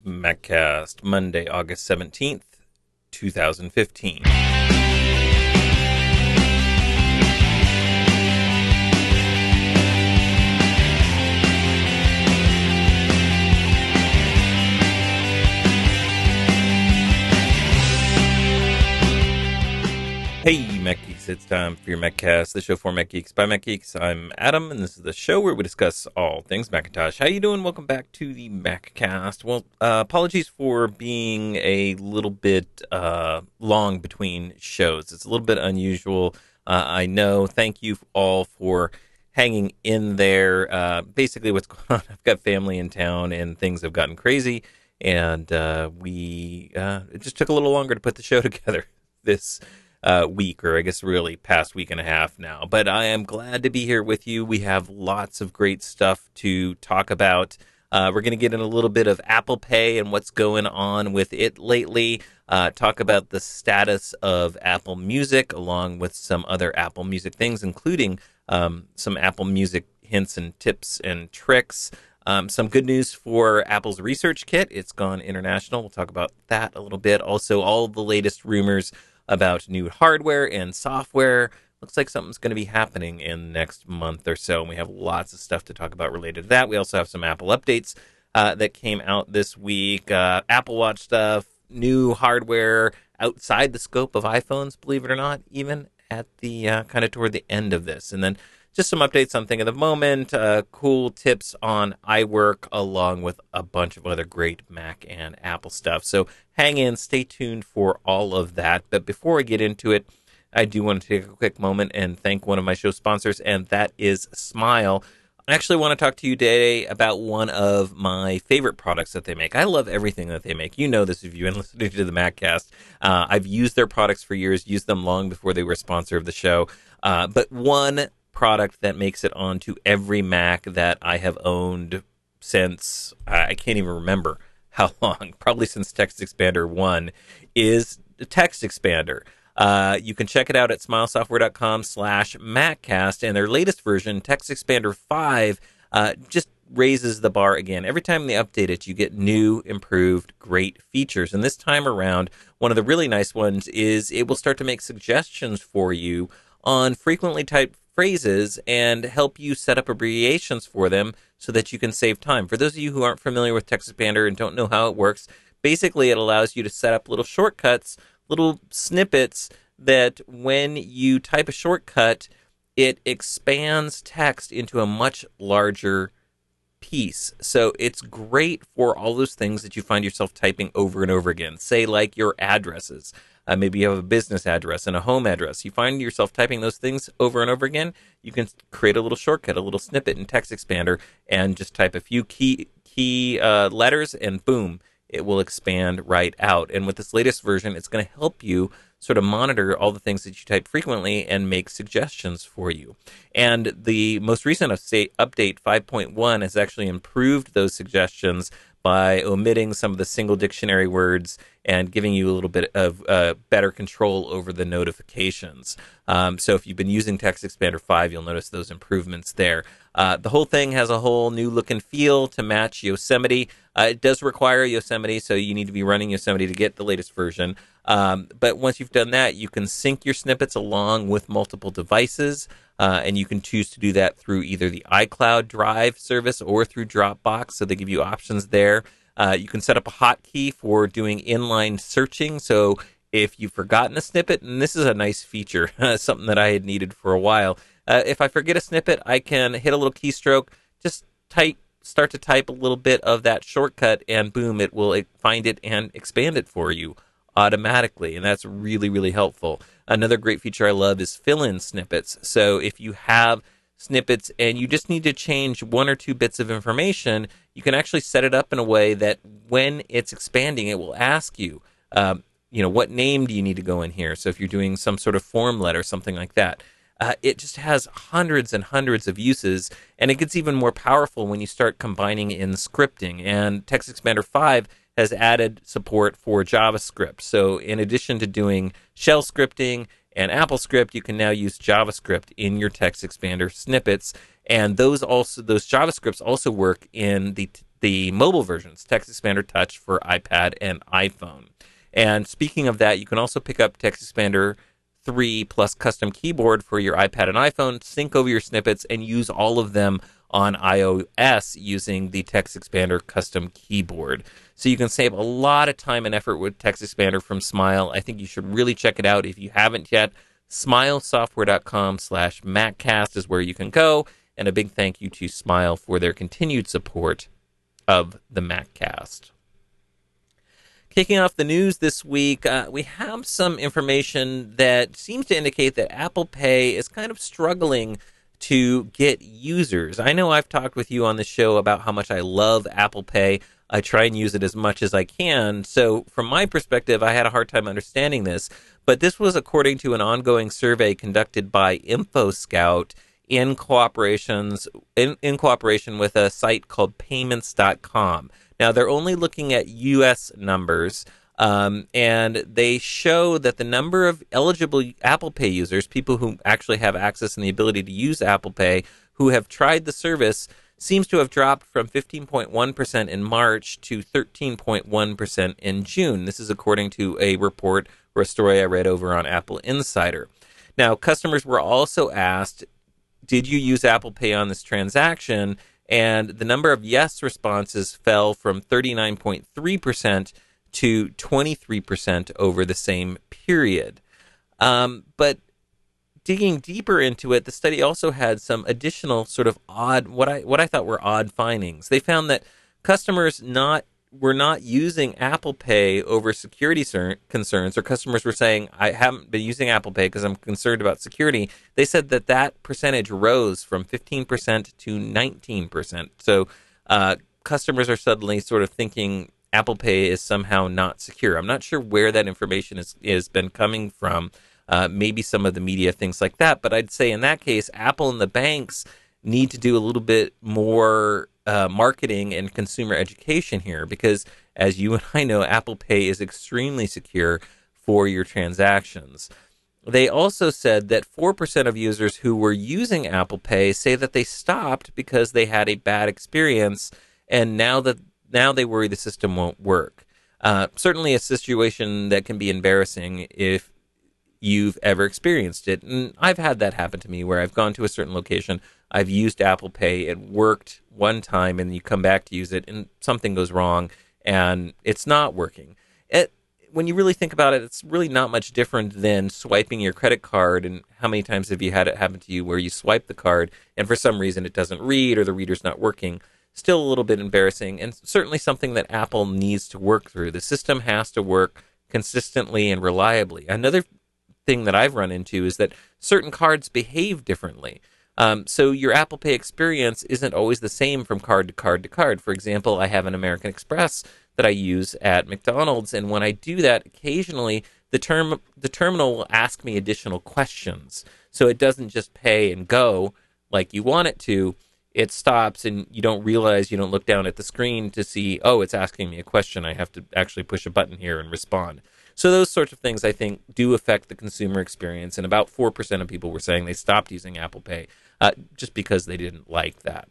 MacCast, Monday, August 17th, 2015. Hey, Mac Geeks, it's time for your MacCast, the show for Mac Geeks by Mac Geeks. I'm Adam, and this is the show where we discuss all things Macintosh. How you doing? Welcome back to the MacCast. Well, apologies for being a little bit long between shows. It's a little bit unusual, I know. Thank you all for hanging in there. Basically, what's going on, I've got family in town, and things have gotten crazy, and it just took a little longer to put the show together this week, or I guess really past week and a half now. But I am glad to be here with you. We have lots of great stuff to talk about. We're going to get in a little bit of Apple Pay and what's going on with it lately. Talk about the status of Apple Music, along with some other Apple Music things, including some Apple Music hints and tips and tricks. Some good news for Apple's Research Kit. It's gone international. We'll talk about that a little bit. Also, all the latest rumors about new hardware and software. Looks like something's going to be happening in the next month or so, and we have lots of stuff to talk about related to that. We also have some Apple updates that came out this week, Apple Watch stuff, new hardware outside the scope of iPhones, believe it or not, even at the kind of toward the end of this. And then just some updates on Thing of the Moment, cool tips on iWork, along with a bunch of other great Mac and Apple stuff. So hang in, stay tuned for all of that. But before I get into it, I do want to take a quick moment and thank one of my show sponsors, and that is Smile. I actually want to talk to you today about one of my favorite products that they make. I love everything that they make. You know this if you've been listening to the MacCast. I've used their products for years, used them long before they were a sponsor of the show. But one product that makes it onto every Mac that I have owned since, I can't even remember how long, probably since TextExpander 1, is the TextExpander. You can check it out at smilesoftware.com/MacCast, and their latest version, TextExpander 5, just raises the bar again. Every time they update it, you get new, improved, great features. And this time around, one of the really nice ones is it will start to make suggestions for you on frequently typed phrases and help you set up abbreviations for them so that you can save time. For those of you who aren't familiar with TextExpander and don't know how it works, basically it allows you to set up little shortcuts, little snippets that when you type a shortcut, it expands text into a much larger piece. So it's great for all those things that you find yourself typing over and over again. Say like your addresses. Maybe you have a business address and a home address. You find yourself typing those things over and over again. You can create a little shortcut, a little snippet in TextExpander, and just type a few key letters, and boom, it will expand right out. And with this latest version, it's going to help you sort of monitor all the things that you type frequently and make suggestions for you. And the most recent update 5.1 has actually improved those suggestions by omitting some of the single dictionary words and giving you a little bit of better control over the notifications. So if you've been using TextExpander 5, you'll notice those improvements there. The whole thing has a whole new look and feel to match Yosemite. It does require Yosemite, so you need to be running Yosemite to get the latest version. But once you've done that, you can sync your snippets along with multiple devices, and you can choose to do that through either the iCloud Drive service or through Dropbox, so they give you options there. You can set up a hotkey for doing inline searching, so if you've forgotten a snippet, and this is a nice feature, something that I had needed for a while, if I forget a snippet, I can hit a little keystroke, just start to type a little bit of that shortcut, and boom, it will find it and expand it for you automatically, and that's really, really helpful. Another great feature I love is fill-in snippets. So if you have snippets and you just need to change one or two bits of information, you can actually set it up in a way that when it's expanding, it will ask you, what name do you need to go in here? So if you're doing some sort of form letter, something like that. It just has hundreds and hundreds of uses, and it gets even more powerful when you start combining in scripting. And TextExpander 5 has added support for JavaScript. So in addition to doing shell scripting and AppleScript, you can now use JavaScript in your TextExpander snippets. And those JavaScripts also work in the the mobile versions, TextExpander Touch for iPad and iPhone. And speaking of that, you can also pick up TextExpander 3 plus custom keyboard for your iPad and iPhone, sync over your snippets, and use all of them on iOS using the TextExpander custom keyboard. So you can save a lot of time and effort with TextExpander from Smile. I think you should really check it out if you haven't yet. Smilesoftware.com/MacCast is where you can go. And a big thank you to Smile for their continued support of the MacCast. Kicking off the news this week, we have some information that seems to indicate that Apple Pay is kind of struggling to get users. I know I've talked with you on the show about how much I love Apple Pay. I try and use it as much as I can. So from my perspective, I had a hard time understanding this. But this was according to an ongoing survey conducted by InfoScout in cooperation with a site called payments.com. Now, they're only looking at U.S. numbers, and they show that the number of eligible Apple Pay users, people who actually have access and the ability to use Apple Pay, who have tried the service, seems to have dropped from 15.1% in March to 13.1% in June. This is according to a report or a story I read over on Apple Insider. Now, customers were also asked, did you use Apple Pay on this transaction? And the number of yes responses fell from 39.3% to 23% over the same period. But digging deeper into it, the study also had some additional sort of odd, what I thought were odd findings. They found that customers were not using Apple Pay over security concerns, or customers were saying, I haven't been using Apple Pay because I'm concerned about security. They said that percentage rose from 15% to 19%. So customers are suddenly sort of thinking Apple Pay is somehow not secure. I'm not sure where that information has been coming from. Maybe some of the media, things like that. But I'd say in that case, Apple and the banks need to do a little bit more marketing and consumer education here, because as you and I know, Apple Pay is extremely secure for your transactions. They also said that 4% of users who were using Apple Pay say that they stopped because they had a bad experience, and now they worry the system won't work. Certainly a situation that can be embarrassing if you've ever experienced it. And I've had that happen to me where I've gone to a certain location, I've used Apple Pay, it worked one time, and you come back to use it and something goes wrong and it's not working. When you really think about it, it's really not much different than swiping your credit card. And how many times have you had it happen to you where you swipe the card and for some reason it doesn't read or the reader's not working? Still a little bit embarrassing, and certainly something that Apple needs to work through. The system has to work consistently and reliably. Another thing that I've run into is that certain cards behave differently. So your Apple Pay experience isn't always the same from card to card to card. For example, I have an American Express that I use at McDonald's, and when I do that, occasionally the terminal will ask me additional questions. So it doesn't just pay and go like you want it to. It stops, and you don't realize, you don't look down at the screen to see, oh, it's asking me a question. I have to actually push a button here and respond. So those sorts of things, I think, do affect the consumer experience. And about 4% of people were saying they stopped using Apple Pay just because they didn't like that.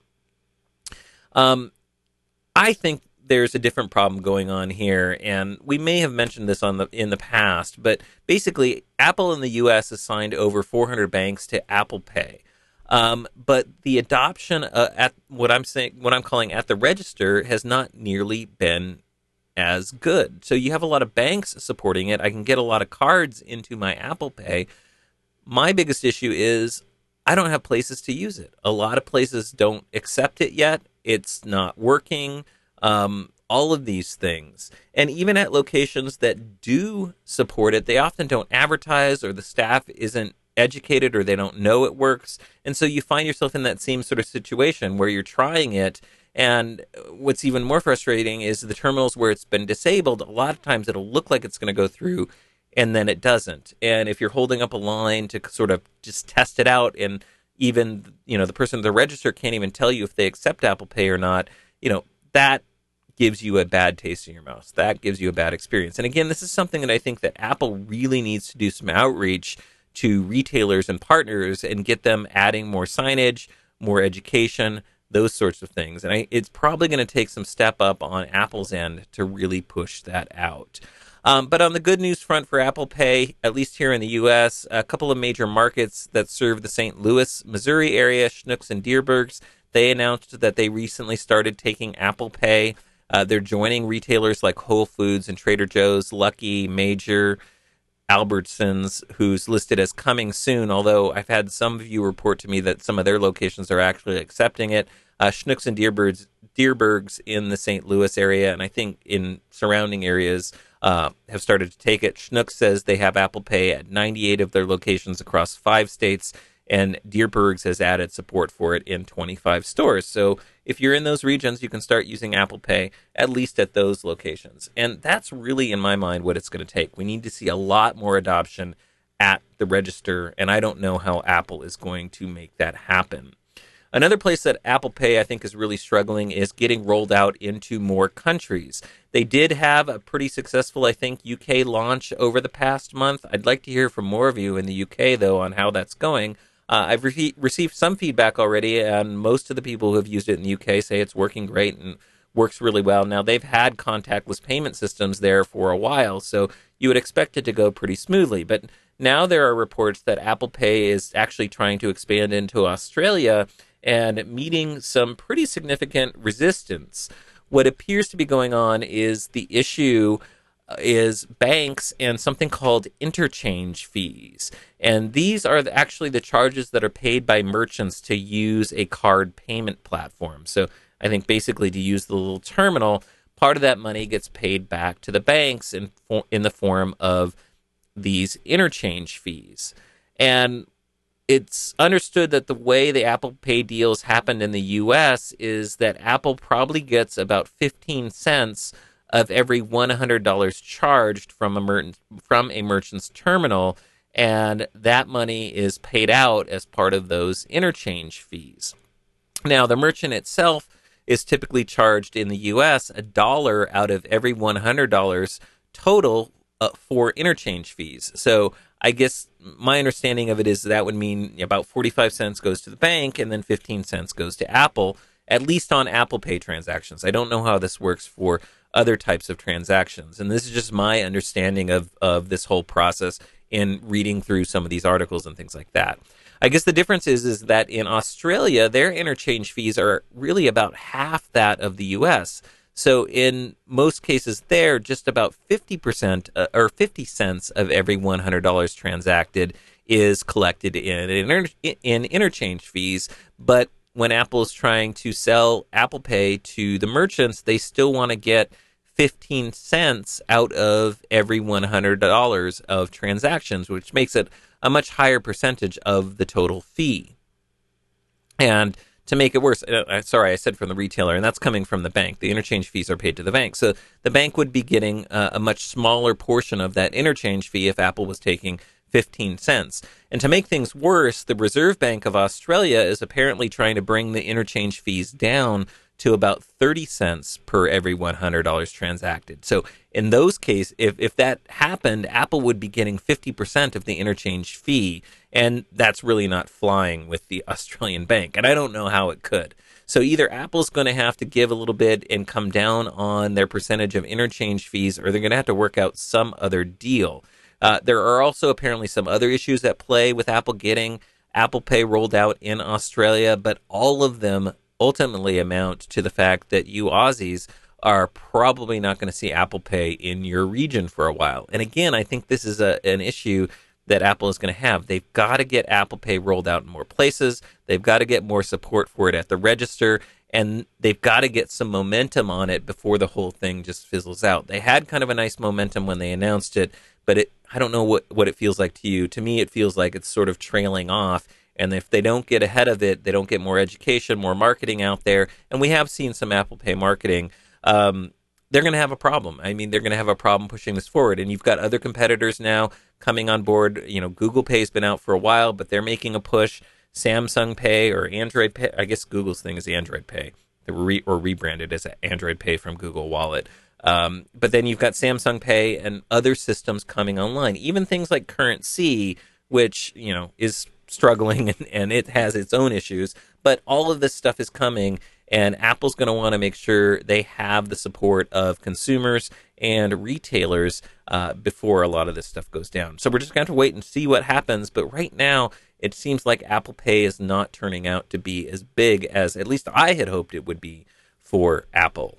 I think there's a different problem going on here, and we may have mentioned this in the past, but basically, Apple in the U.S. has signed over 400 banks to Apple Pay. But the adoption at what I'm calling at the register has not nearly been as good. So you have a lot of banks supporting it. I can get a lot of cards into my Apple Pay. My biggest issue is I don't have places to use it. A lot of places don't accept it yet. It's not working. All of these things. And even at locations that do support it, they often don't advertise, or the staff isn't educated, or they don't know it works. And so you find yourself in that same sort of situation where you're trying it. And what's even more frustrating is the terminals where it's been disabled, a lot of times it'll look like it's going to go through, and then it doesn't. And if you're holding up a line to sort of just test it out, and even, the person at the register can't even tell you if they accept Apple Pay or not, that gives you a bad taste in your mouth. That gives you a bad experience. And again, this is something that I think that Apple really needs to do some outreach to retailers and partners and get them adding more signage, more education, those sorts of things. And it's probably going to take some step up on Apple's end to really push that out. But on the good news front for Apple Pay, at least here in the U.S., a couple of major markets that serve the St. Louis, Missouri area, Schnucks and Dierbergs, they announced that they recently started taking Apple Pay. They're joining retailers like Whole Foods and Trader Joe's, Lucky, Major, Albertsons, who's listed as coming soon, although I've had some of you report to me that some of their locations are actually accepting it. Schnucks and Dierbergs in the St. Louis area, and I think in surrounding areas, have started to take it. Schnucks says they have Apple Pay at 98 of their locations across 5 states, and Dierbergs has added support for it in 25 stores. So if you're in those regions, you can start using Apple Pay, at least at those locations. And that's really, in my mind, what it's going to take. We need to see a lot more adoption at the register, and I don't know how Apple is going to make that happen. Another place that Apple Pay, I think, is really struggling is getting rolled out into more countries. They did have a pretty successful, I think, UK launch over the past month. I'd like to hear from more of you in the UK, though, on how that's going. I've received some feedback already, and most of the people who have used it in the UK say it's working great and works really well. Now, they've had contactless payment systems there for a while, so you would expect it to go pretty smoothly. But now there are reports that Apple Pay is actually trying to expand into Australia and meeting some pretty significant resistance. What appears to be going on is the issue is banks and something called interchange fees. And these are actually the charges that are paid by merchants to use a card payment platform. So I think basically to use the little terminal, part of that money gets paid back to the banks in the form of these interchange fees. And it's understood that the way the Apple Pay deals happened in the U.S. is that Apple probably gets about 15 cents of every $100 charged from a merchant's terminal, and that money is paid out as part of those interchange fees. Now, the merchant itself is typically charged in the U.S. $1 out of every $100 total for interchange fees. So I guess my understanding of it is that would mean about 45 cents goes to the bank and then 15 cents goes to Apple, at least on Apple Pay transactions. I don't know how this works for other types of transactions. And this is just my understanding of this whole process in reading through some of these articles and things like that. I guess the difference is that in Australia, their interchange fees are really about half that of the U.S. So in most cases there, just about 50% or 50 cents of every $100 transacted is collected in interchange fees. But when Apple is trying to sell Apple Pay to the merchants, they still want to get 15 cents out of every $100 of transactions, which makes it a much higher percentage of the total fee. And to make it worse, sorry, I said from the retailer, and that's coming from the bank. The interchange fees are paid to the bank. So the bank would be getting a much smaller portion of that interchange fee if Apple was taking 15 cents. And to make things worse, the Reserve Bank of Australia is apparently trying to bring the interchange fees down to about 30 cents per every $100 transacted. So in those cases, if that happened, Apple would be getting 50% of the interchange fee, and that's really not flying with the Australian bank, and I don't know how it could. So either Apple's going to have to give a little bit and come down on their percentage of interchange fees, or they're going to have to work out some other deal. There are also apparently some other issues at play with Apple getting Apple Pay rolled out in Australia, but all of them ultimately amount to the fact that you Aussies are probably not going to see Apple Pay in your region for a while. And again, I think this is an issue that Apple is going to have. They've got to get Apple Pay rolled out in more places. They've got to get more support for it at the register. And they've got to get some momentum on it before the whole thing just fizzles out. They had kind of a nice momentum when they announced it, but I don't know what it feels like to you. To me, it feels like it's sort of trailing off. And if they don't get ahead of it, they don't get more education, more marketing out there. And we have seen some Apple Pay marketing. They're going to have a problem. I mean, they're going to have a problem pushing this forward. And you've got other competitors now coming on board. You know, Google Pay's been out for a while, but they're making a push. Samsung Pay or Android Pay. I guess Google's thing is Android Pay. They were rebranded as Android Pay from Google Wallet. But then you've got Samsung Pay and other systems coming online. Even things like Currency, which, you know, is struggling and it has its own issues. But all of this stuff is coming, and Apple's going to want to make sure they have the support of consumers and retailers before a lot of this stuff goes down. So we're just going to have to wait and see what happens. But right now, it seems like Apple Pay is not turning out to be as big as at least I had hoped it would be for Apple.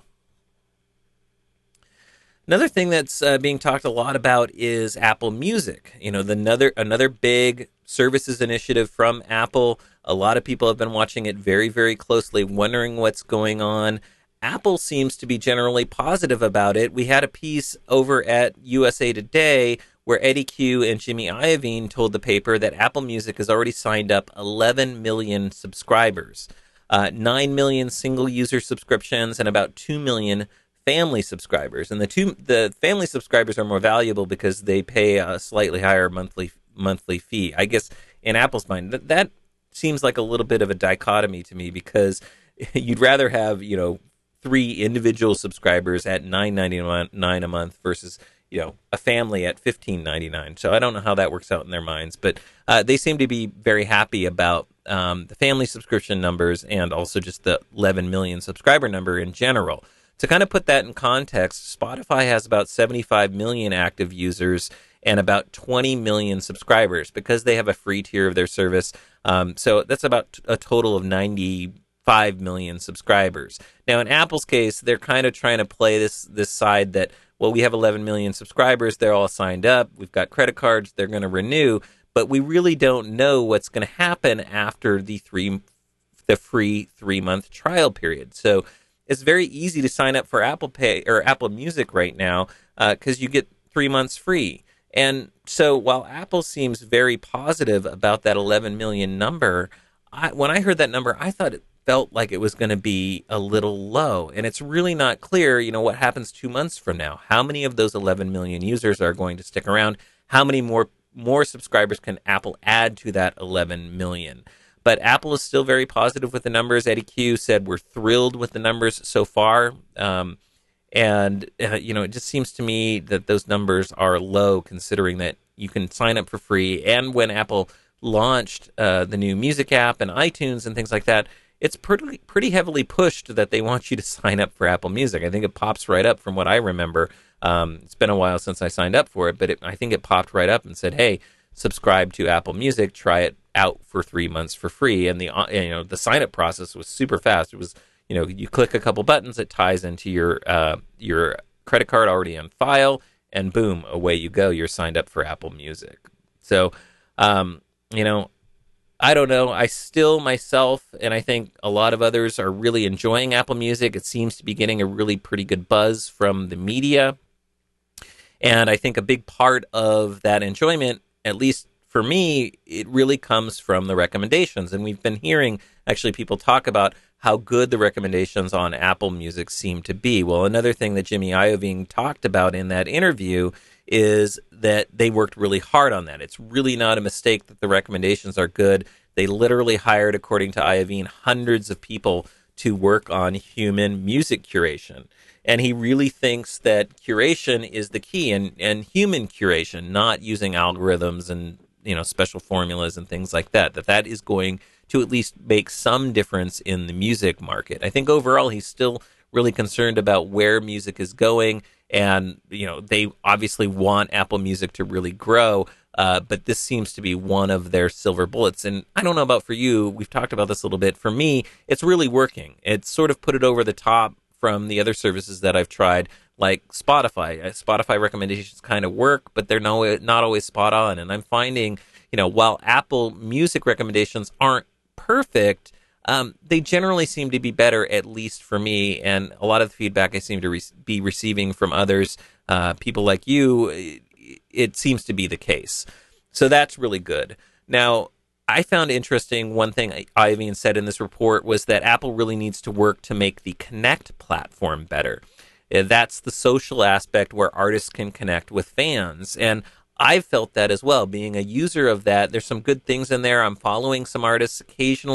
Another thing that's being talked a lot about is Apple Music. You know, another big services initiative from Apple. A lot of people have been watching it very, very closely, wondering what's going on. Apple seems to be generally positive about it. We had a piece over at USA Today where Eddie Q and Jimmy Iovine told the paper that Apple Music has already signed up 11 million subscribers, 9 million single-user subscriptions, and about 2 million family subscribers. And the family subscribers are more valuable because they pay a slightly higher monthly fee. I guess in Apple's mind, that seems like a little bit of a dichotomy to me, because you'd rather have, 3 individual subscribers at $9.99 a month versus, a family at $15.99. So I don't know how that works out in their minds, but they seem to be very happy about the family subscription numbers and also just the 11 million subscriber number in general. To kind of put that in context, Spotify has about 75 million active users and about 20 million subscribers because they have a free tier of their service. So that's about a total of 95 million subscribers. Now, in Apple's case, they're kind of trying to play this side that, well, we have 11 million subscribers. They're all signed up. We've got credit cards. They're going to renew. But we really don't know what's going to happen after the free 3-month trial period. So it's very easy to sign up for Apple Pay or Apple Music right now because you get 3 months free. And so while Apple seems very positive about that 11 million number, when I heard that number, I thought it felt like it was going to be a little low. And it's really not clear, what happens 2 months from now. How many of those 11 million users are going to stick around? How many more subscribers can Apple add to that 11 million? But Apple is still very positive with the numbers. Eddie Q said we're thrilled with the numbers so far. It just seems to me that those numbers are low considering that you can sign up for free. And when Apple launched the new music app and iTunes and things like that, it's pretty heavily pushed that they want you to sign up for Apple Music. I think it pops right up from what I remember. It's been a while since I signed up for it, but I think it popped right up and said, hey, subscribe to Apple Music, try it out for 3 months for free. And the sign up process was super fast. It was, you click a couple buttons, it ties into your credit card already on file, and boom, away you go. You're signed up for Apple Music. So, I don't know. I still myself, and I think a lot of others are really enjoying Apple Music. It seems to be getting a really pretty good buzz from the media. And I think a big part of that enjoyment, at least for me, it really comes from the recommendations. And we've been hearing actually people talk about how good the recommendations on Apple Music seem to be. Well, another thing that Jimmy Iovine talked about in that interview is that they worked really hard on that. It's really not a mistake that the recommendations are good. They literally hired, according to Iovine, hundreds of people to work on human music curation. And he really thinks that curation is the key, and human curation, not using algorithms and special formulas and things like that, that is going to at least make some difference in the music market. I think overall he's still really concerned about where music is going, and they obviously want Apple Music to really grow, but this seems to be one of their silver bullets. And I don't know about for you, we've talked about this a little bit. For me, it's really working. It's sort of put it over the top from the other services that I've tried, like Spotify. Spotify recommendations kind of work, but they're not always spot on. And I'm finding, while Apple Music recommendations aren't perfect, they generally seem to be better, at least for me. And a lot of the feedback I seem to be receiving from others, people like you, it seems to be the case. So that's really good. Now, I found interesting, one thing Iovine said in this report was that Apple really needs to work to make the Connect platform better. That's the social aspect where artists can connect with fans. And I've felt that as well, being a user of that. There's some good things in there. I'm following some artists occasionally.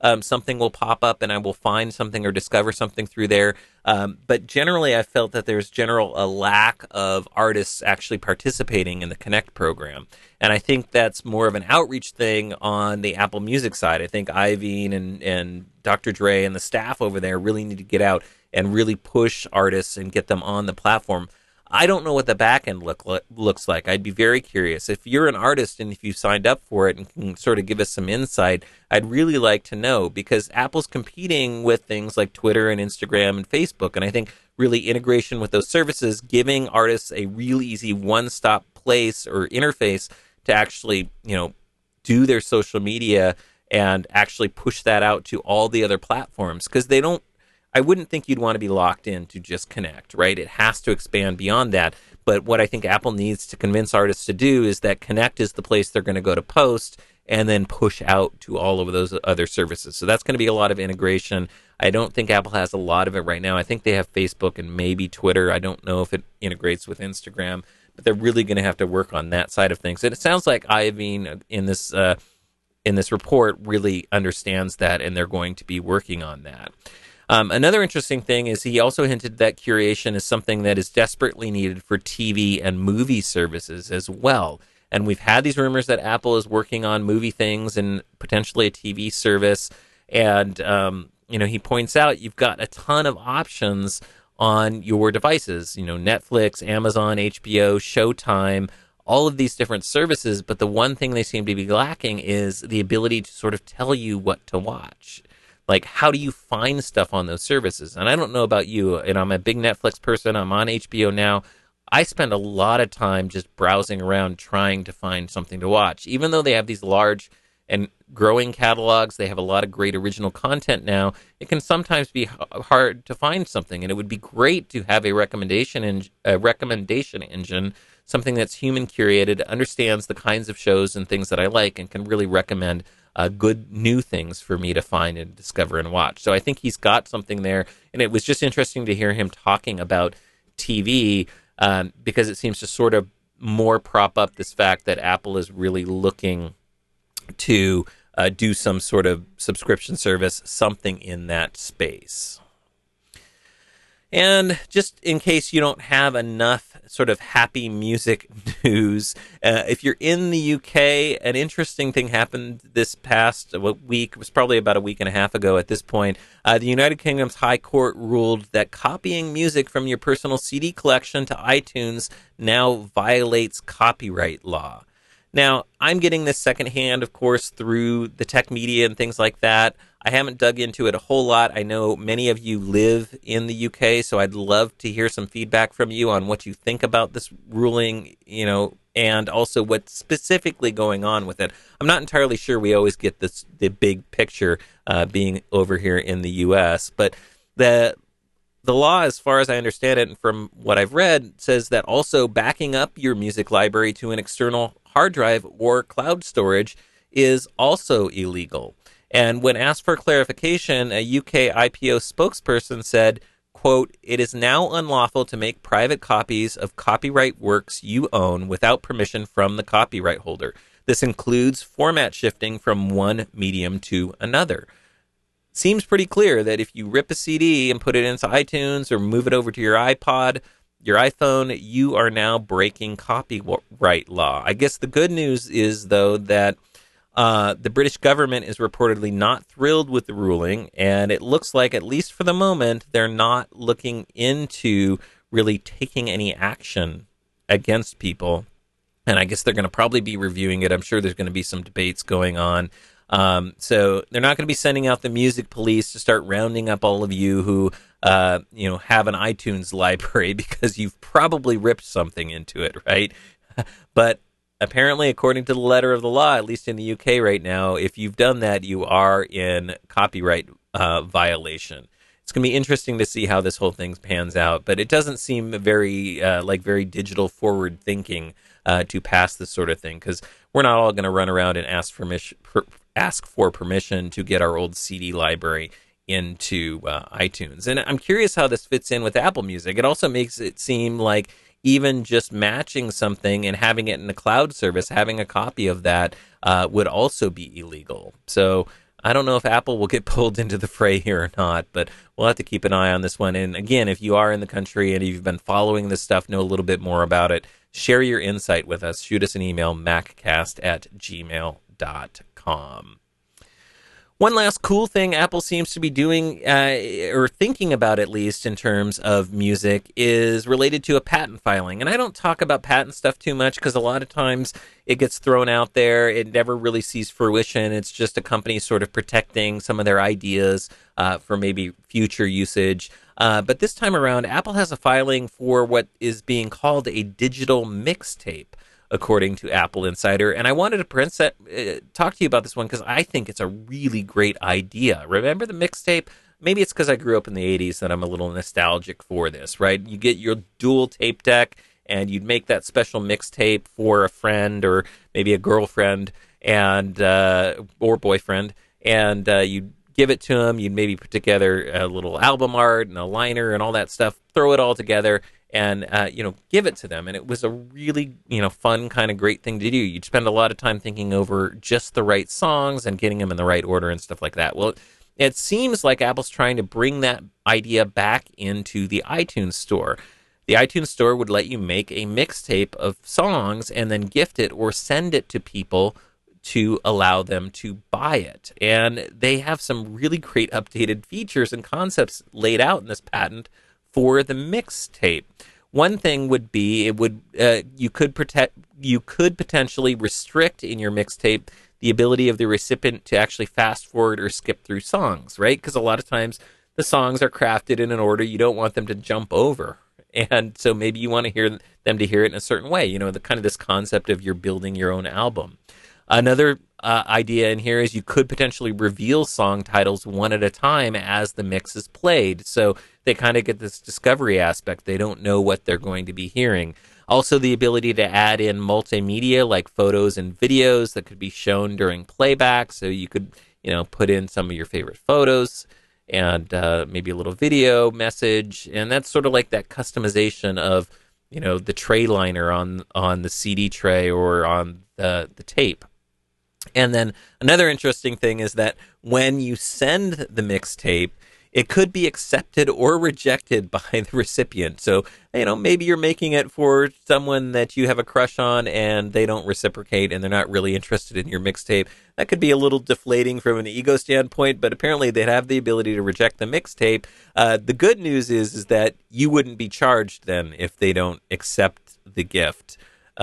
something will pop up and I will find something or discover something through there. But generally, I felt that there's a lack of artists actually participating in the Connect program. And I think that's more of an outreach thing on the Apple Music side. I think Iveen and Dr. Dre and the staff over there really need to get out and really push artists and get them on the platform. I don't know what the back end looks like. I'd be very curious. If you're an artist and if you signed up for it and can sort of give us some insight, I'd really like to know, because Apple's competing with things like Twitter and Instagram and Facebook. And I think really integration with those services, giving artists a really easy one-stop place or interface to actually, do their social media and actually push that out to all the other platforms, because I wouldn't think you'd want to be locked in to just Connect, right? It has to expand beyond that. But what I think Apple needs to convince artists to do is that Connect is the place they're going to go to post and then push out to all of those other services. So that's going to be a lot of integration. I don't think Apple has a lot of it right now. I think they have Facebook and maybe Twitter. I don't know if it integrates with Instagram, but they're really going to have to work on that side of things. And it sounds like Iveen in this report really understands that, and they're going to be working on that. Another interesting thing is he also hinted that curation is something that is desperately needed for TV and movie services as well. And we've had these rumors that Apple is working on movie things and potentially a TV service. And, he points out you've got a ton of options on your devices, Netflix, Amazon, HBO, Showtime, all of these different services. But the one thing they seem to be lacking is the ability to sort of tell you what to watch. Like, how do you find stuff on those services? And I don't know about you, and I'm a big Netflix person. I'm on HBO now. I spend a lot of time just browsing around trying to find something to watch. Even though they have these large and growing catalogs, they have a lot of great original content now, it can sometimes be hard to find something. And it would be great to have a recommendation engine, something that's human curated, understands the kinds of shows and things that I like, and can really recommend good new things for me to find and discover and watch. So I think he's got something there. And it was just interesting to hear him talking about TV because it seems to sort of more prop up this fact that Apple is really looking to do some sort of subscription service, something in that space. And just in case you don't have enough sort of happy music news, if you're in the UK, an interesting thing happened this past week. It was probably about a week and a half ago at this point. The United Kingdom's High Court ruled that copying music from your personal CD collection to iTunes now violates copyright law. Now, I'm getting this secondhand, of course, through the tech media and things like that. I haven't dug into it a whole lot. I know many of you live in the UK, so I'd love to hear some feedback from you on what you think about this ruling, and also what's specifically going on with it. I'm not entirely sure we always get the big picture being over here in the US, but the law, as far as I understand it, and from what I've read, says that also backing up your music library to an external hard drive or cloud storage is also illegal. And when asked for clarification, a UK IPO spokesperson said, quote, "It is now unlawful to make private copies of copyright works you own without permission from the copyright holder. This includes format shifting from one medium to another." Seems pretty clear that if you rip a CD and put it into iTunes or move it over to your iPod, your iPhone, you are now breaking copyright law. I guess the good news is, though, that the British government is reportedly not thrilled with the ruling, and it looks like, at least for the moment, they're not looking into really taking any action against people. And I guess they're going to probably be reviewing it. I'm sure there's going to be some debates going on. So they're not going to be sending out the music police to start rounding up all of you who, have an iTunes library because you've probably ripped something into it, right? But apparently, according to the letter of the law, at least in the UK right now, if you've done that, you are in copyright violation. It's going to be interesting to see how this whole thing pans out, but it doesn't seem very digital forward thinking to pass this sort of thing, because we're not all going to run around and ask for permission to get our old CD library into iTunes. And I'm curious how this fits in with Apple Music. It also makes it seem like even just matching something and having it in a cloud service, having a copy of that would also be illegal. So I don't know if Apple will get pulled into the fray here or not, but we'll have to keep an eye on this one. And again, if you are in the country and you've been following this stuff, know a little bit more about it, share your insight with us. Shoot us an email, maccast@gmail.com. One last cool thing Apple seems to be doing, or thinking about at least in terms of music, is related to a patent filing. And I don't talk about patent stuff too much because a lot of times it gets thrown out there. It never really sees fruition. It's just a company sort of protecting some of their ideas for maybe future usage. But this time around, Apple has a filing for what is being called a digital mixtape, according to Apple Insider. And I wanted to talk to you about this one because I think it's a really great idea. Remember the mixtape? Maybe it's because I grew up in the 80s that I'm a little nostalgic for this, right? You get your dual tape deck and you'd make that special mixtape for a friend or maybe a girlfriend and or boyfriend, and you'd give it to them. You'd maybe put together a little album art and a liner and all that stuff, throw it all together, and give it to them. And it was a really fun kind of great thing to do. You'd spend a lot of time thinking over just the right songs and getting them in the right order and stuff like that. Well, it seems like Apple's trying to bring that idea back into the iTunes Store. The iTunes Store would let you make a mixtape of songs and then gift it or send it to people to allow them to buy it. And they have some really great updated features and concepts laid out in this patent for the mixtape. One thing would be you could potentially restrict in your mixtape the ability of the recipient to actually fast forward or skip through songs, right? Because a lot of times the songs are crafted in an order you don't want them to jump over. And so maybe you want to hear them to hear it in a certain way, the kind of this concept of you're building your own album. Another idea in here is you could potentially reveal song titles one at a time as the mix is played. So they kind of get this discovery aspect. They don't know what they're going to be hearing. Also, the ability to add in multimedia like photos and videos that could be shown during playback. So you could, put in some of your favorite photos and maybe a little video message. And that's sort of like that customization of, the tray liner on the CD tray or on the tape. And then another interesting thing is that when you send the mixtape, it could be accepted or rejected by the recipient. So, maybe you're making it for someone that you have a crush on and they don't reciprocate and they're not really interested in your mixtape. That could be a little deflating from an ego standpoint, but apparently they'd have the ability to reject the mixtape. The good news is that you wouldn't be charged then if they don't accept the gift.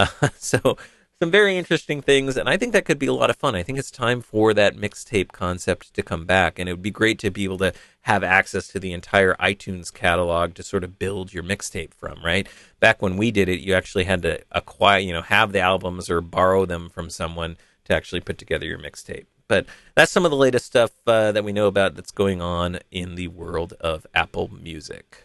So some very interesting things, and I think that could be a lot of fun. I think it's time for that mixtape concept to come back, and it would be great to be able to have access to the entire iTunes catalog to sort of build your mixtape from, right? Back when we did it, you actually had to acquire, have the albums or borrow them from someone to actually put together your mixtape. But that's some of the latest stuff that we know about that's going on in the world of Apple Music.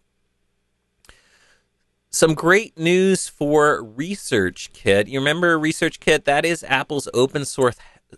Some great news for ResearchKit. You remember ResearchKit? That is Apple's open source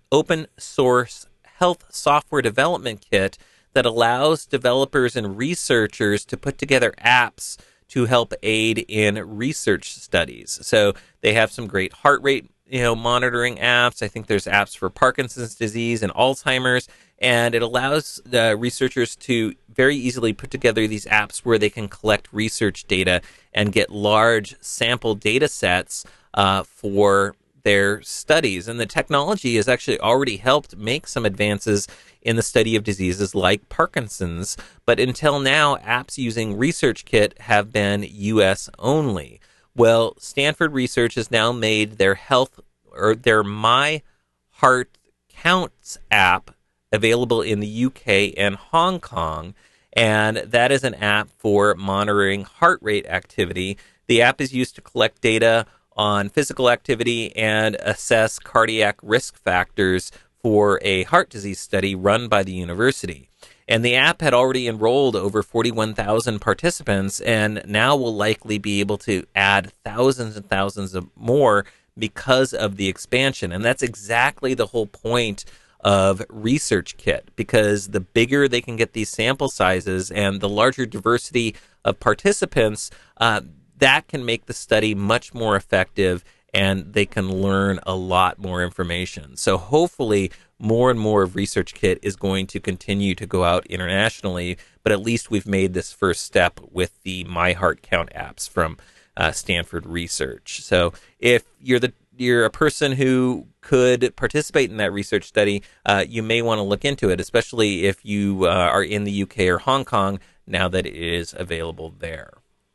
health software development kit that allows developers and researchers to put together apps to help aid in research studies. So they have some great heart rate monitoring apps. I think there's apps for Parkinson's disease and Alzheimer's, and it allows the researchers to very easily put together these apps where they can collect research data and get large sample data sets for their studies. And the technology has actually already helped make some advances in the study of diseases like Parkinson's, but until now, apps using ResearchKit have been U.S. only. Well, Stanford Research has now made their My Heart Counts app available in the UK and Hong Kong, and that is an app for monitoring heart rate activity. The app is used to collect data on physical activity and assess cardiac risk factors for a heart disease study run by the university. And the app had already enrolled over 41,000 participants and now will likely be able to add thousands and thousands of more because of the expansion. And that's exactly the whole point of ResearchKit, because the bigger they can get these sample sizes and the larger diversity of participants, that can make the study much more effective and they can learn a lot more information. So hopefully more and more of ResearchKit is going to continue to go out internationally, but at least we've made this first step with the My Heart Count apps from Stanford Research. So if you're a person who could participate in that research study, you may want to look into it, especially if you are in the UK or Hong Kong now that it is available there.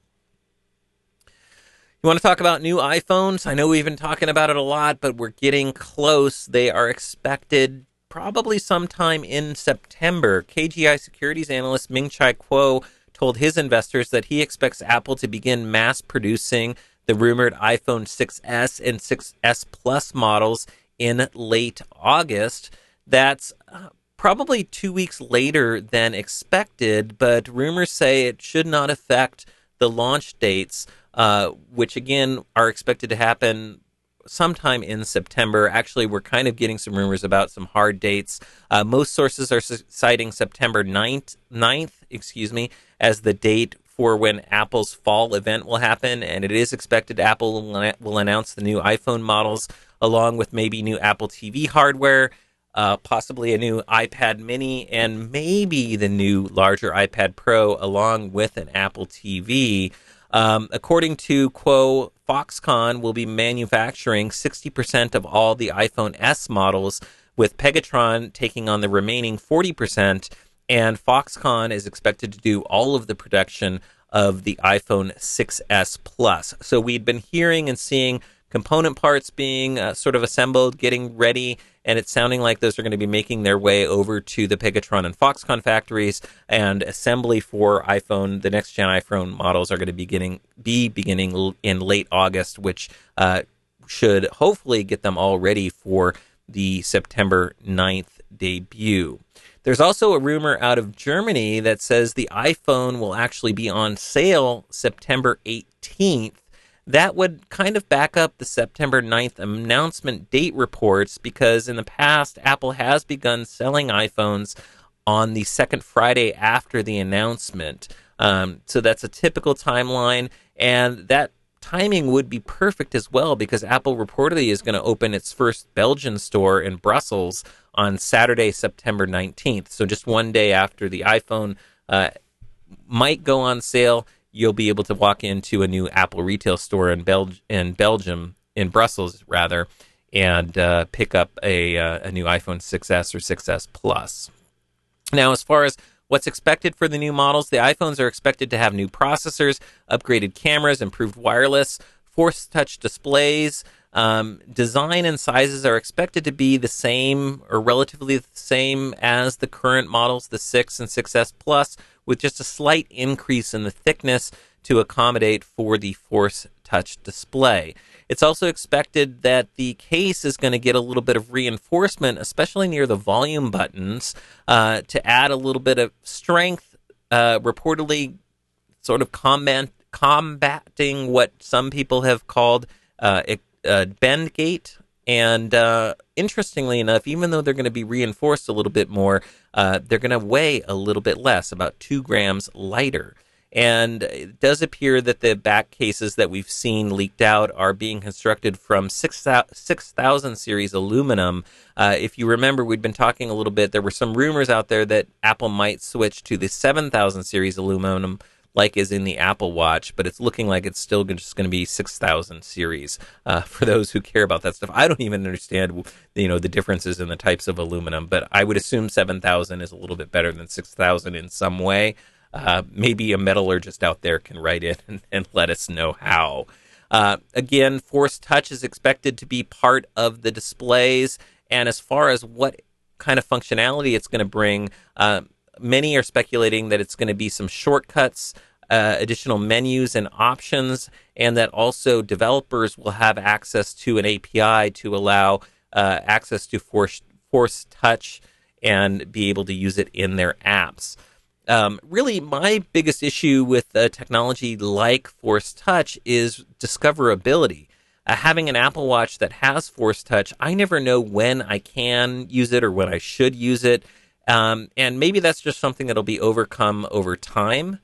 You want to talk about new iPhones? I know we've been talking about it a lot, but we're getting close. They are expected probably sometime in September. KGI securities analyst Ming-Chi Kuo told his investors that he expects Apple to begin mass producing the rumored iPhone 6s and 6s Plus models in late August. That's probably 2 weeks later than expected, but rumors say it should not affect the launch dates, which again are expected to happen sometime in September. Actually, we're kind of getting some rumors about some hard dates. Most sources are citing September 9th, as the date for when Apple's fall event will happen, and it is expected Apple will announce the new iPhone models along with maybe new Apple TV hardware, possibly a new iPad mini, and maybe the new larger iPad Pro along with an Apple TV. According to Kuo, Foxconn will be manufacturing 60% of all the iPhone S models, with Pegatron taking on the remaining 40%, and Foxconn is expected to do all of the production of the iPhone 6s Plus. So we'd been hearing and seeing component parts being sort of assembled, getting ready, and it's sounding like those are going to be making their way over to the Pegatron and Foxconn factories, and assembly for iPhone, the next gen iPhone models, are going to be beginning in late August, which should hopefully get them all ready for the September 9th debut. There's also a rumor out of Germany that says the iPhone will actually be on sale September 18th. That would kind of back up the September 9th announcement date reports, because in the past, Apple has begun selling iPhones on the second Friday after the announcement. So that's a typical timeline, and that timing would be perfect as well, because Apple reportedly is going to open its first Belgian store in Brussels on Saturday, September 19th. So just one day after the iPhone might go on sale, you'll be able to walk into a new Apple retail store in Belgium, in Brussels rather, and pick up a new iPhone 6s or 6s Plus. Now, as far as what's expected for the new models, the iPhones are expected to have new processors, upgraded cameras, improved wireless, Force Touch displays. Design and sizes are expected to be the same or relatively the same as the current models, the 6 and 6s Plus, with just a slight increase in the thickness to accommodate for the Force Touch display. It's also expected that the case is going to get a little bit of reinforcement, especially near the volume buttons, to add a little bit of strength, reportedly sort of combating what some people have called bend gate. And interestingly enough, even though they're going to be reinforced a little bit more, they're going to weigh a little bit less, about 2 grams lighter. And it does appear that the back cases that we've seen leaked out are being constructed from 6000 series aluminum. If you remember, we'd been talking a little bit, there were some rumors out there that Apple might switch to the 7000 series aluminum, like is in the Apple Watch, but it's looking like it's still just going to be 6000 series. For those who care about that stuff, I don't even understand, the differences in the types of aluminum, but I would assume 7000 is a little bit better than 6000 in some way. Maybe a metallurgist out there can write in and let us know how. Again, Force Touch is expected to be part of the displays, and as far as what kind of functionality it's going to bring, many are speculating that it's going to be some shortcuts, additional menus and options, and that also developers will have access to an API to allow access to Force Touch and be able to use it in their apps. Really, my biggest issue with a technology like Force Touch is discoverability. Having an Apple Watch that has Force Touch, I never know when I can use it or when I should use it. And maybe that's just something that'll be overcome over time.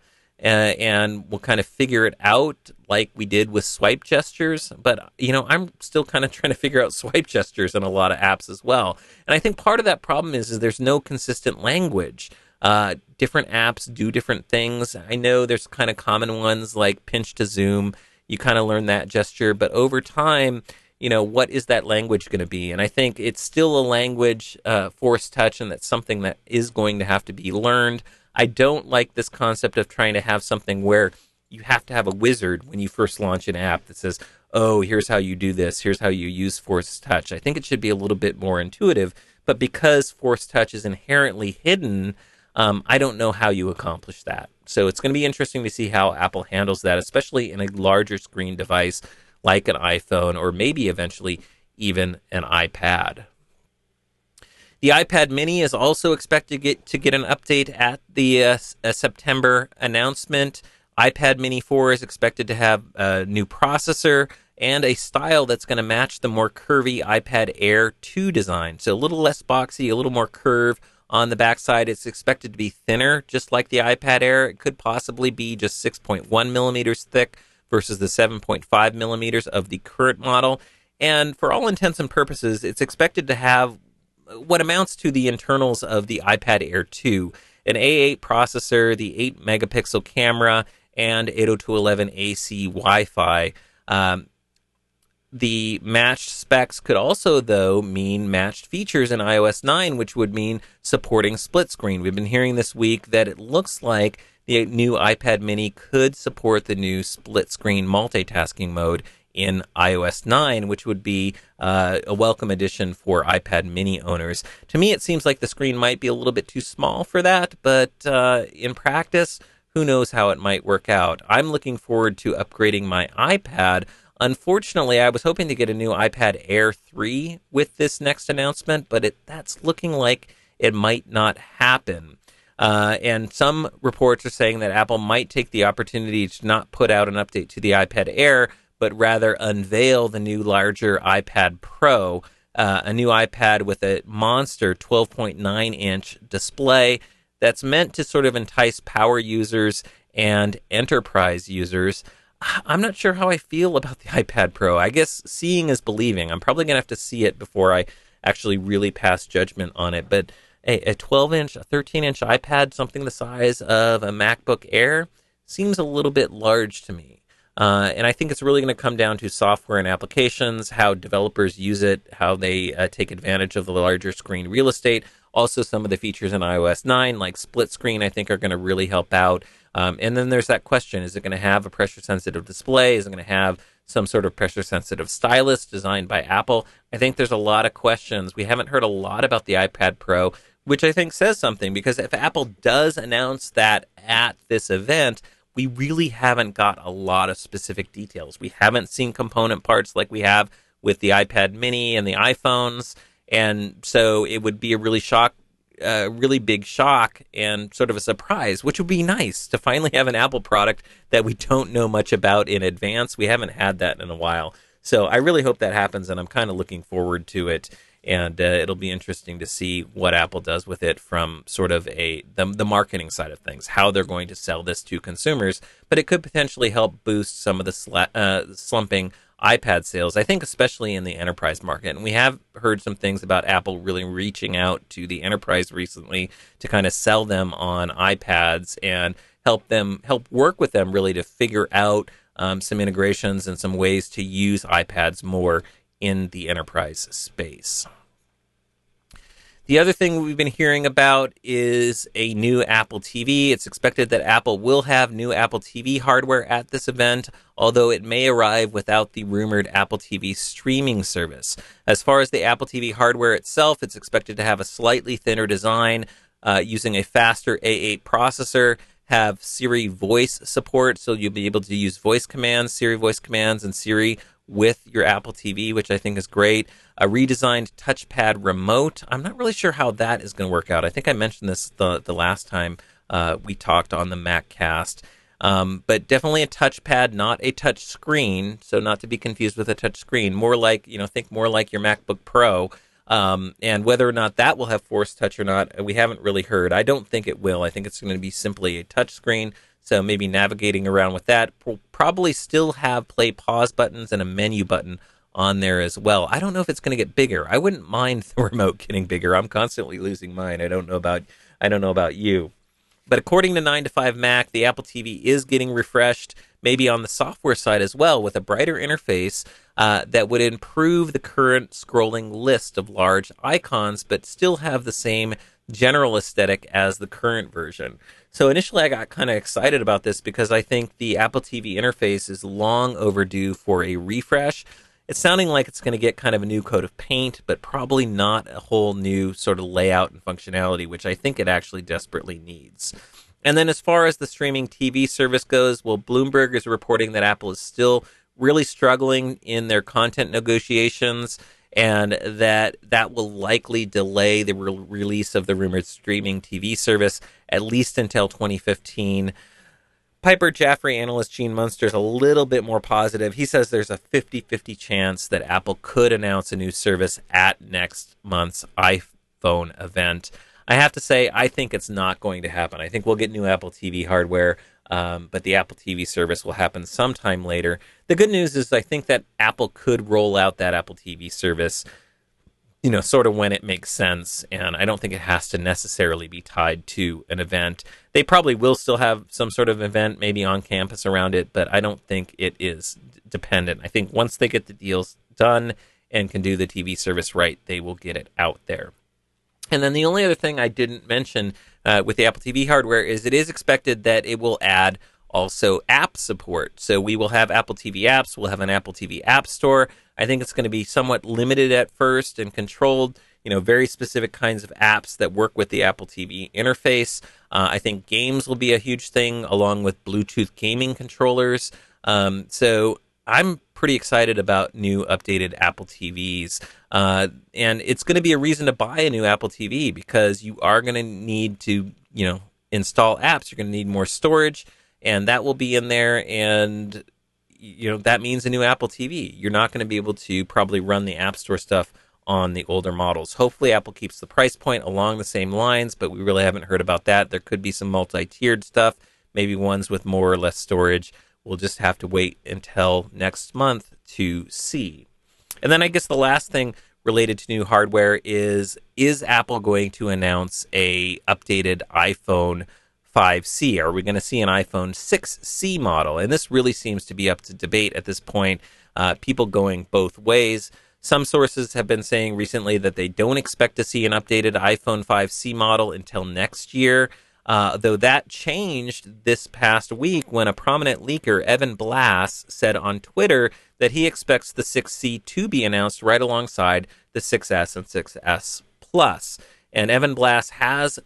and we'll kind of figure it out like we did with swipe gestures. But, I'm still kind of trying to figure out swipe gestures in a lot of apps as well. And I think part of that problem is there's no consistent language. Different apps do different things. I know there's kind of common ones like pinch to zoom. You kind of learn that gesture, but over time, what is that language going to be? And I think it's still a language, force touch, and that's something that is going to have to be learned. I don't like this concept of trying to have something where you have to have a wizard when you first launch an app that says, oh, here's how you do this, here's how you use force touch. I think it should be a little bit more intuitive, but because force touch is inherently hidden, I don't know how you accomplish that. So it's going to be interesting to see how Apple handles that, especially in a larger screen device like an iPhone or maybe eventually even an iPad. The iPad mini is also expected to get an update at the September announcement. iPad mini 4 is expected to have a new processor and a style that's going to match the more curvy iPad Air 2 design. So a little less boxy, a little more curve on the backside. It's expected to be thinner, just like the iPad Air. It could possibly be just 6.1 millimeters thick versus the 7.5 millimeters of the current model. And for all intents and purposes, it's expected to have what amounts to the internals of the iPad Air 2, an A8 processor, the 8 megapixel camera, and 802.11ac Wi-Fi. The matched specs could also, though, mean matched features in iOS 9, which would mean supporting split screen. We've been hearing this week that it looks like the new iPad mini could support the new split screen multitasking mode in iOS 9, which would be a welcome addition for iPad mini owners. To me, it seems like the screen might be a little bit too small for that, but in practice, who knows how it might work out. I'm looking forward to upgrading my iPad. Unfortunately, I was hoping to get a new iPad Air 3 with this next announcement, but that's looking like it might not happen. And some reports are saying that Apple might take the opportunity to not put out an update to the iPad Air, but rather unveil the new larger iPad Pro, a new iPad with a monster 12.9-inch display that's meant to sort of entice power users and enterprise users. I'm not sure how I feel about the iPad Pro. I guess seeing is believing. I'm probably going to have to see it before I actually really pass judgment on it. But a 12-inch, a 13-inch iPad, something the size of a MacBook Air, seems a little bit large to me. And I think it's really going to come down to software and applications, how developers use it, how they take advantage of the larger screen real estate. Also, some of the features in iOS 9, like split screen, I think are going to really help out. And then there's that question, is it going to have a pressure-sensitive display? Is it going to have some sort of pressure-sensitive stylus designed by Apple? I think there's a lot of questions. We haven't heard a lot about the iPad Pro, which I think says something, because if Apple does announce that at this event, we really haven't got a lot of specific details. We haven't seen component parts like we have with the iPad mini and the iPhones, and so it would be a really big shock and sort of a surprise, which would be nice to finally have an Apple product that we don't know much about in advance. We haven't had that in a while. So I really hope that happens, and I'm kind of looking forward to it. And it'll be interesting to see what Apple does with it from sort of the marketing side of things, how they're going to sell this to consumers. But it could potentially help boost some of the slumping iPad sales, I think especially in the enterprise market. And we have heard some things about Apple really reaching out to the enterprise recently to kind of sell them on iPads and help work with them really to figure out some integrations and some ways to use iPads more in the enterprise space. The other thing we've been hearing about is a new Apple TV. It's expected that Apple will have new Apple TV hardware at this event, although it may arrive without the rumored Apple TV streaming service. As far as the Apple TV hardware itself, it's expected to have a slightly thinner design, using a faster A8 processor, have Siri voice support, so you'll be able to use voice commands, Siri voice commands, and Siri with your Apple TV, which I think is great. A redesigned touchpad remote. I'm not really sure how that is going to work out. I think I mentioned this the last time we talked on the MacCast. But definitely a touchpad, not a touch screen, so not to be confused with a touch screen. More like, think more like your MacBook Pro. And whether or not that will have Force Touch or not, we haven't really heard. I don't think it will. I think it's going to be simply a touch screen, So maybe navigating around with that. Will probably still have play pause buttons and a menu button on there as well. I don't know if it's going to get bigger. I wouldn't mind the remote getting bigger. I'm constantly losing mine. I don't know about you. But according to 9 to 5 Mac, the Apple TV is getting refreshed, maybe on the software side as well, with a brighter interface that would improve the current scrolling list of large icons, but still have the same general aesthetic as the current version. So initially I got kind of excited about this because I think the Apple TV interface is long overdue for a refresh. It's sounding like it's going to get kind of a new coat of paint, but probably not a whole new sort of layout and functionality, which I think it actually desperately needs. And then as far as the streaming TV service goes, well, Bloomberg is reporting that Apple is still really struggling in their content negotiations, and that will likely delay the release of the rumored streaming TV service at least until 2015. Piper Jaffray analyst Gene Munster is a little bit more positive. He says there's a 50-50 chance that Apple could announce a new service at next month's iPhone event. I have to say, I think it's not going to happen. I think we'll get new Apple TV hardware, but the Apple TV service will happen sometime later. The good news is I think that Apple could roll out that Apple TV service, sort of when it makes sense, and I don't think it has to necessarily be tied to an event. They probably will still have some sort of event, maybe on campus around it, but I don't think it is dependent. I think once they get the deals done and can do the TV service right, they will get it out there. And then the only other thing I didn't mention with the Apple TV hardware is it is expected that it will add also app support. So we will have Apple TV apps, we'll have an Apple TV App Store. I think it's going to be somewhat limited at first and controlled, very specific kinds of apps that work with the Apple TV interface. I think games will be a huge thing, along with Bluetooth gaming controllers. So I'm pretty excited about new updated Apple TVs. And it's going to be a reason to buy a new Apple TV because you are going to need to, install apps. You're going to need more storage, and that will be in there. And that means a new Apple TV. You're not going to be able to probably run the App Store stuff on the older models. Hopefully Apple keeps the price point along the same lines, but we really haven't heard about that. There could be some multi-tiered stuff, maybe ones with more or less storage. We'll just have to wait until next month to see. And then I guess the last thing related to new hardware is Apple going to announce a updated iPhone 5C? Are we going to see an iPhone 6C model? And this really seems to be up to debate at this point. People going both ways. Some sources have been saying recently that they don't expect to see an updated iPhone 5C model until next year, though that changed this past week when a prominent leaker, Evan Blass, said on Twitter that he expects the 6C to be announced right alongside the 6S and 6S Plus. And Evan Blass has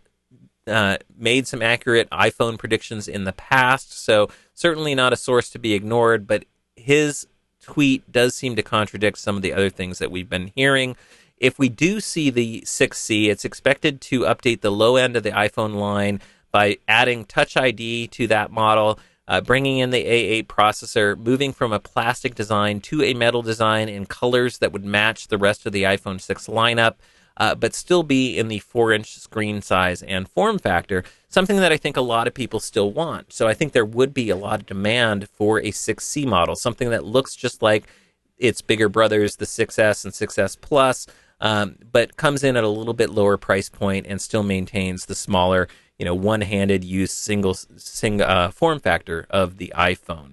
made some accurate iPhone predictions in the past, so certainly not a source to be ignored, but his tweet does seem to contradict some of the other things that we've been hearing. If we do see the 6C, it's expected to update the low end of the iPhone line by adding Touch ID to that model, bringing in the A8 processor, moving from a plastic design to a metal design in colors that would match the rest of the iPhone 6 lineup, but still be in the 4-inch screen size and form factor, something that I think a lot of people still want. So I think there would be a lot of demand for a 6C model, something that looks just like its bigger brothers, the 6S and 6S Plus, but comes in at a little bit lower price point and still maintains the smaller, one-handed use single form factor of the iPhone.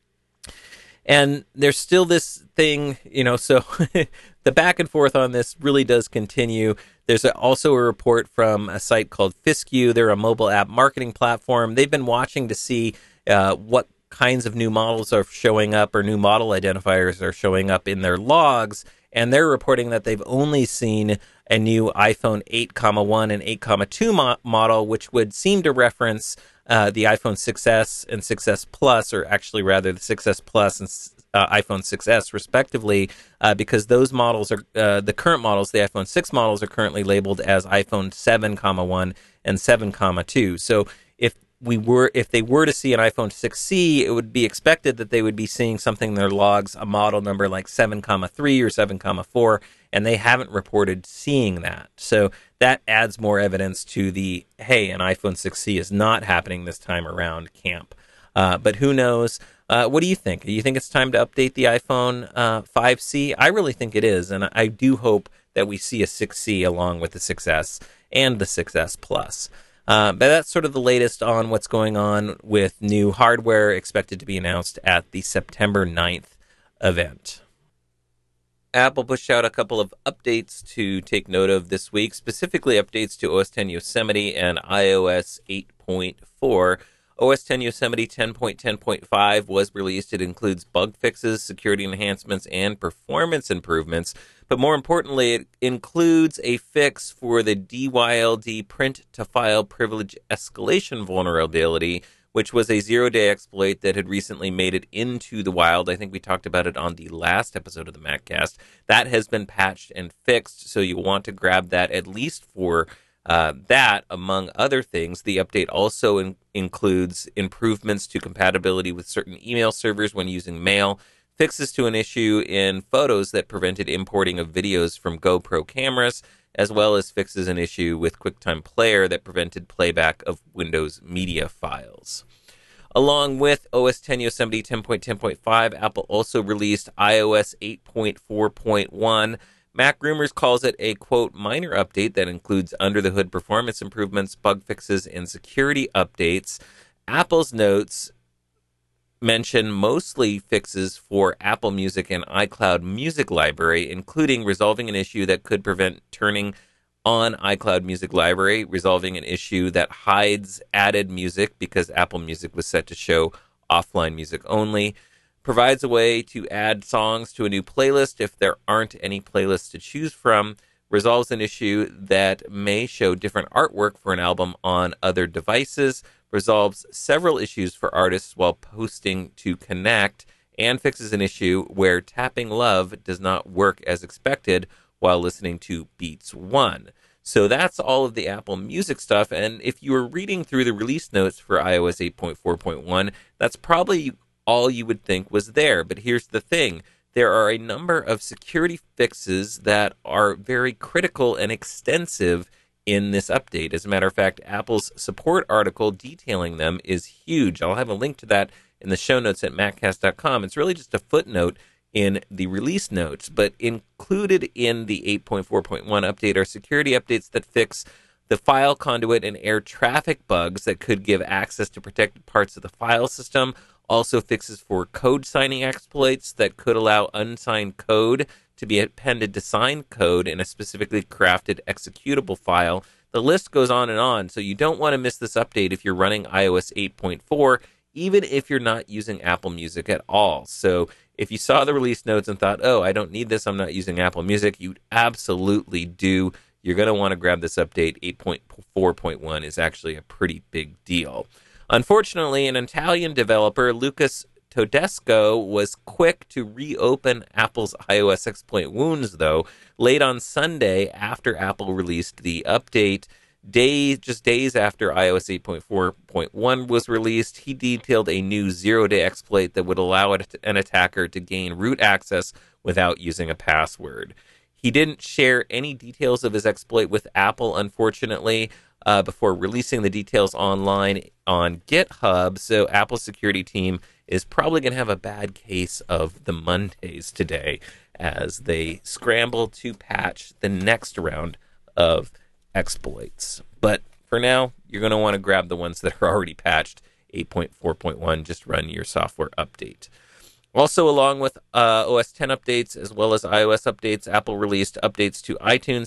And there's still this thing, so the back and forth on this really does continue. There's also a report from a site called Fiskew. They're a mobile app marketing platform. They've been watching to see what kinds of new models are showing up, or new model identifiers are showing up in their logs, and they're reporting that they've only seen a new iPhone 8,1 and 8,2 model, which would seem to reference the iPhone 6S and 6S Plus, or actually rather the 6S Plus and iPhone 6S respectively, because those models are the current models. The iPhone 6 models are currently labeled as iPhone 7,1 and 7,2. So if if they were to see an iPhone 6C, it would be expected that they would be seeing something in their logs, a model number like 7,3 or 7,4, and they haven't reported seeing that. So that adds more evidence to the, hey, an iPhone 6C is not happening this time around camp. But who knows? What do you think? Do you think it's time to update the iPhone 5C? I really think it is, and I do hope that we see a 6C along with the 6S and the 6S Plus. But that's sort of the latest on what's going on with new hardware expected to be announced at the September 9th event. Apple pushed out a couple of updates to take note of this week, specifically updates to OS X Yosemite and iOS 8.4. OS X Yosemite 10.10.5 was released. It includes bug fixes, security enhancements, and performance improvements. But more importantly, it includes a fix for the DYLD print-to-file privilege escalation vulnerability, which was a zero-day exploit that had recently made it into the wild. I think we talked about it on the last episode of the MacCast. That has been patched and fixed, so you want to grab that at least for that, among other things. The update also includes improvements to compatibility with certain email servers when using mail, fixes to an issue in Photos that prevented importing of videos from GoPro cameras, as well as fixes an issue with QuickTime Player that prevented playback of Windows media files. Along with OS X Yosemite 10.10.5, Apple also released iOS 8.4.1. Mac Rumors calls it a, quote, minor update that includes under-the-hood performance improvements, bug fixes, and security updates. Apple's notes mention mostly fixes for Apple Music and iCloud Music Library, including resolving an issue that could prevent turning on iCloud Music Library, resolving an issue that hides added music because Apple Music was set to show offline music only, provides a way to add songs to a new playlist if there aren't any playlists to choose from, resolves an issue that may show different artwork for an album on other devices, resolves several issues for artists while posting to Connect, and fixes an issue where tapping love does not work as expected while listening to Beats One. So that's all of the Apple Music stuff, and if you were reading through the release notes for iOS 8.4.1, that's probably all you would think was there. But here's the thing. There are a number of security fixes that are very critical and extensive in this update. As a matter of fact, Apple's support article detailing them is huge. I'll have a link to that in the show notes at maccast.com. It's really just a footnote in the release notes, but included in the 8.4.1 update are security updates that fix the file conduit and air traffic bugs that could give access to protected parts of the file system. Also fixes for code signing exploits that could allow unsigned code to be appended to signed code in a specifically crafted executable file. The list goes on, so you don't want to miss this update if you're running iOS 8.4, even if you're not using Apple Music at all. So if you saw the release notes and thought, oh, I don't need this, I'm not using Apple Music, you absolutely do. You're going to want to grab this update. 8.4.1 is actually a pretty big deal. Unfortunately, an Italian developer, Lucas Todesco, was quick to reopen Apple's iOS exploit wounds, though. Late on Sunday, after Apple released the update, just days after iOS 8.4.1 was released, he detailed a new zero-day exploit that would allow an attacker to gain root access without using a password. He didn't share any details of his exploit with Apple, unfortunately, before releasing the details online on GitHub, so Apple's security team is probably going to have a bad case of the Mondays today as they scramble to patch the next round of exploits. But for now, you're going to want to grab the ones that are already patched. 8.4.1, just run your software update. Also, along with OS X updates as well as iOS updates, Apple released updates to iTunes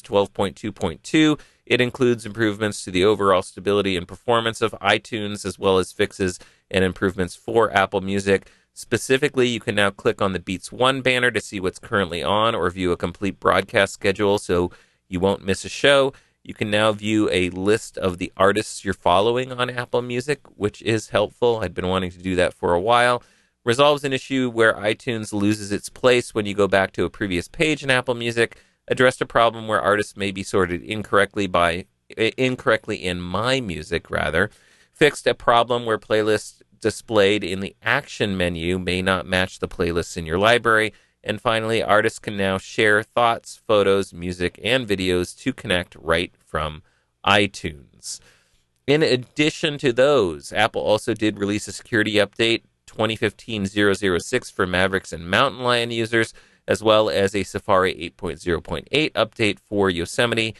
12.2.2. It includes improvements to the overall stability and performance of iTunes, as well as fixes and improvements for Apple Music. Specifically, you can now click on the Beats One banner to see what's currently on or view a complete broadcast schedule so you won't miss a show. You can now view a list of the artists you're following on Apple Music, which is helpful. I'd been wanting to do that for a while. Resolves an issue where iTunes loses its place when you go back to a previous page in Apple Music. Addressed a problem where artists may be sorted incorrectly in My Music, rather. fixed a problem where playlists displayed in the action menu may not match the playlists in your library. And finally, artists can now share thoughts, photos, music, and videos to connect right from iTunes. In addition to those, Apple also did release a security update, 2015-006 for Mavericks and Mountain Lion users, as well as a Safari 8.0.8 update for Yosemite,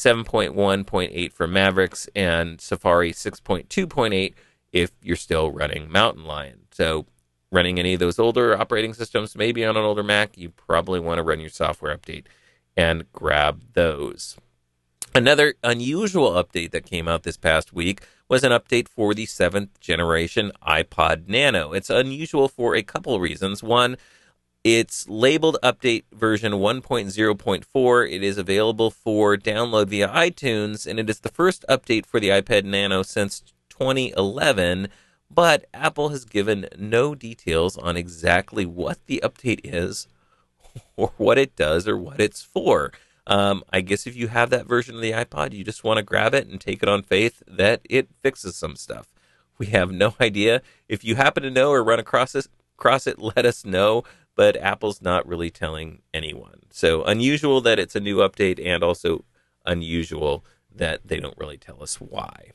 7.1.8 for Mavericks, and Safari 6.2.8 if you're still running Mountain Lion. So running any of those older operating systems, maybe on an older Mac, you probably want to run your software update and grab those. Another unusual update that came out this past week was an update for the 7th generation iPod Nano. It's unusual for a couple reasons. One, it's labeled update version 1.0.4. It is available for download via iTunes, and it is the first update for the iPad Nano since 2011, but Apple has given no details on exactly what the update is or what it does or what it's for. I guess if you have that version of the iPod, you just want to grab it and take it on faith that it fixes some stuff. We have no idea. If you happen to know or run across it, let us know, but Apple's not really telling anyone. So unusual that it's a new update, and also unusual that they don't really tell us why.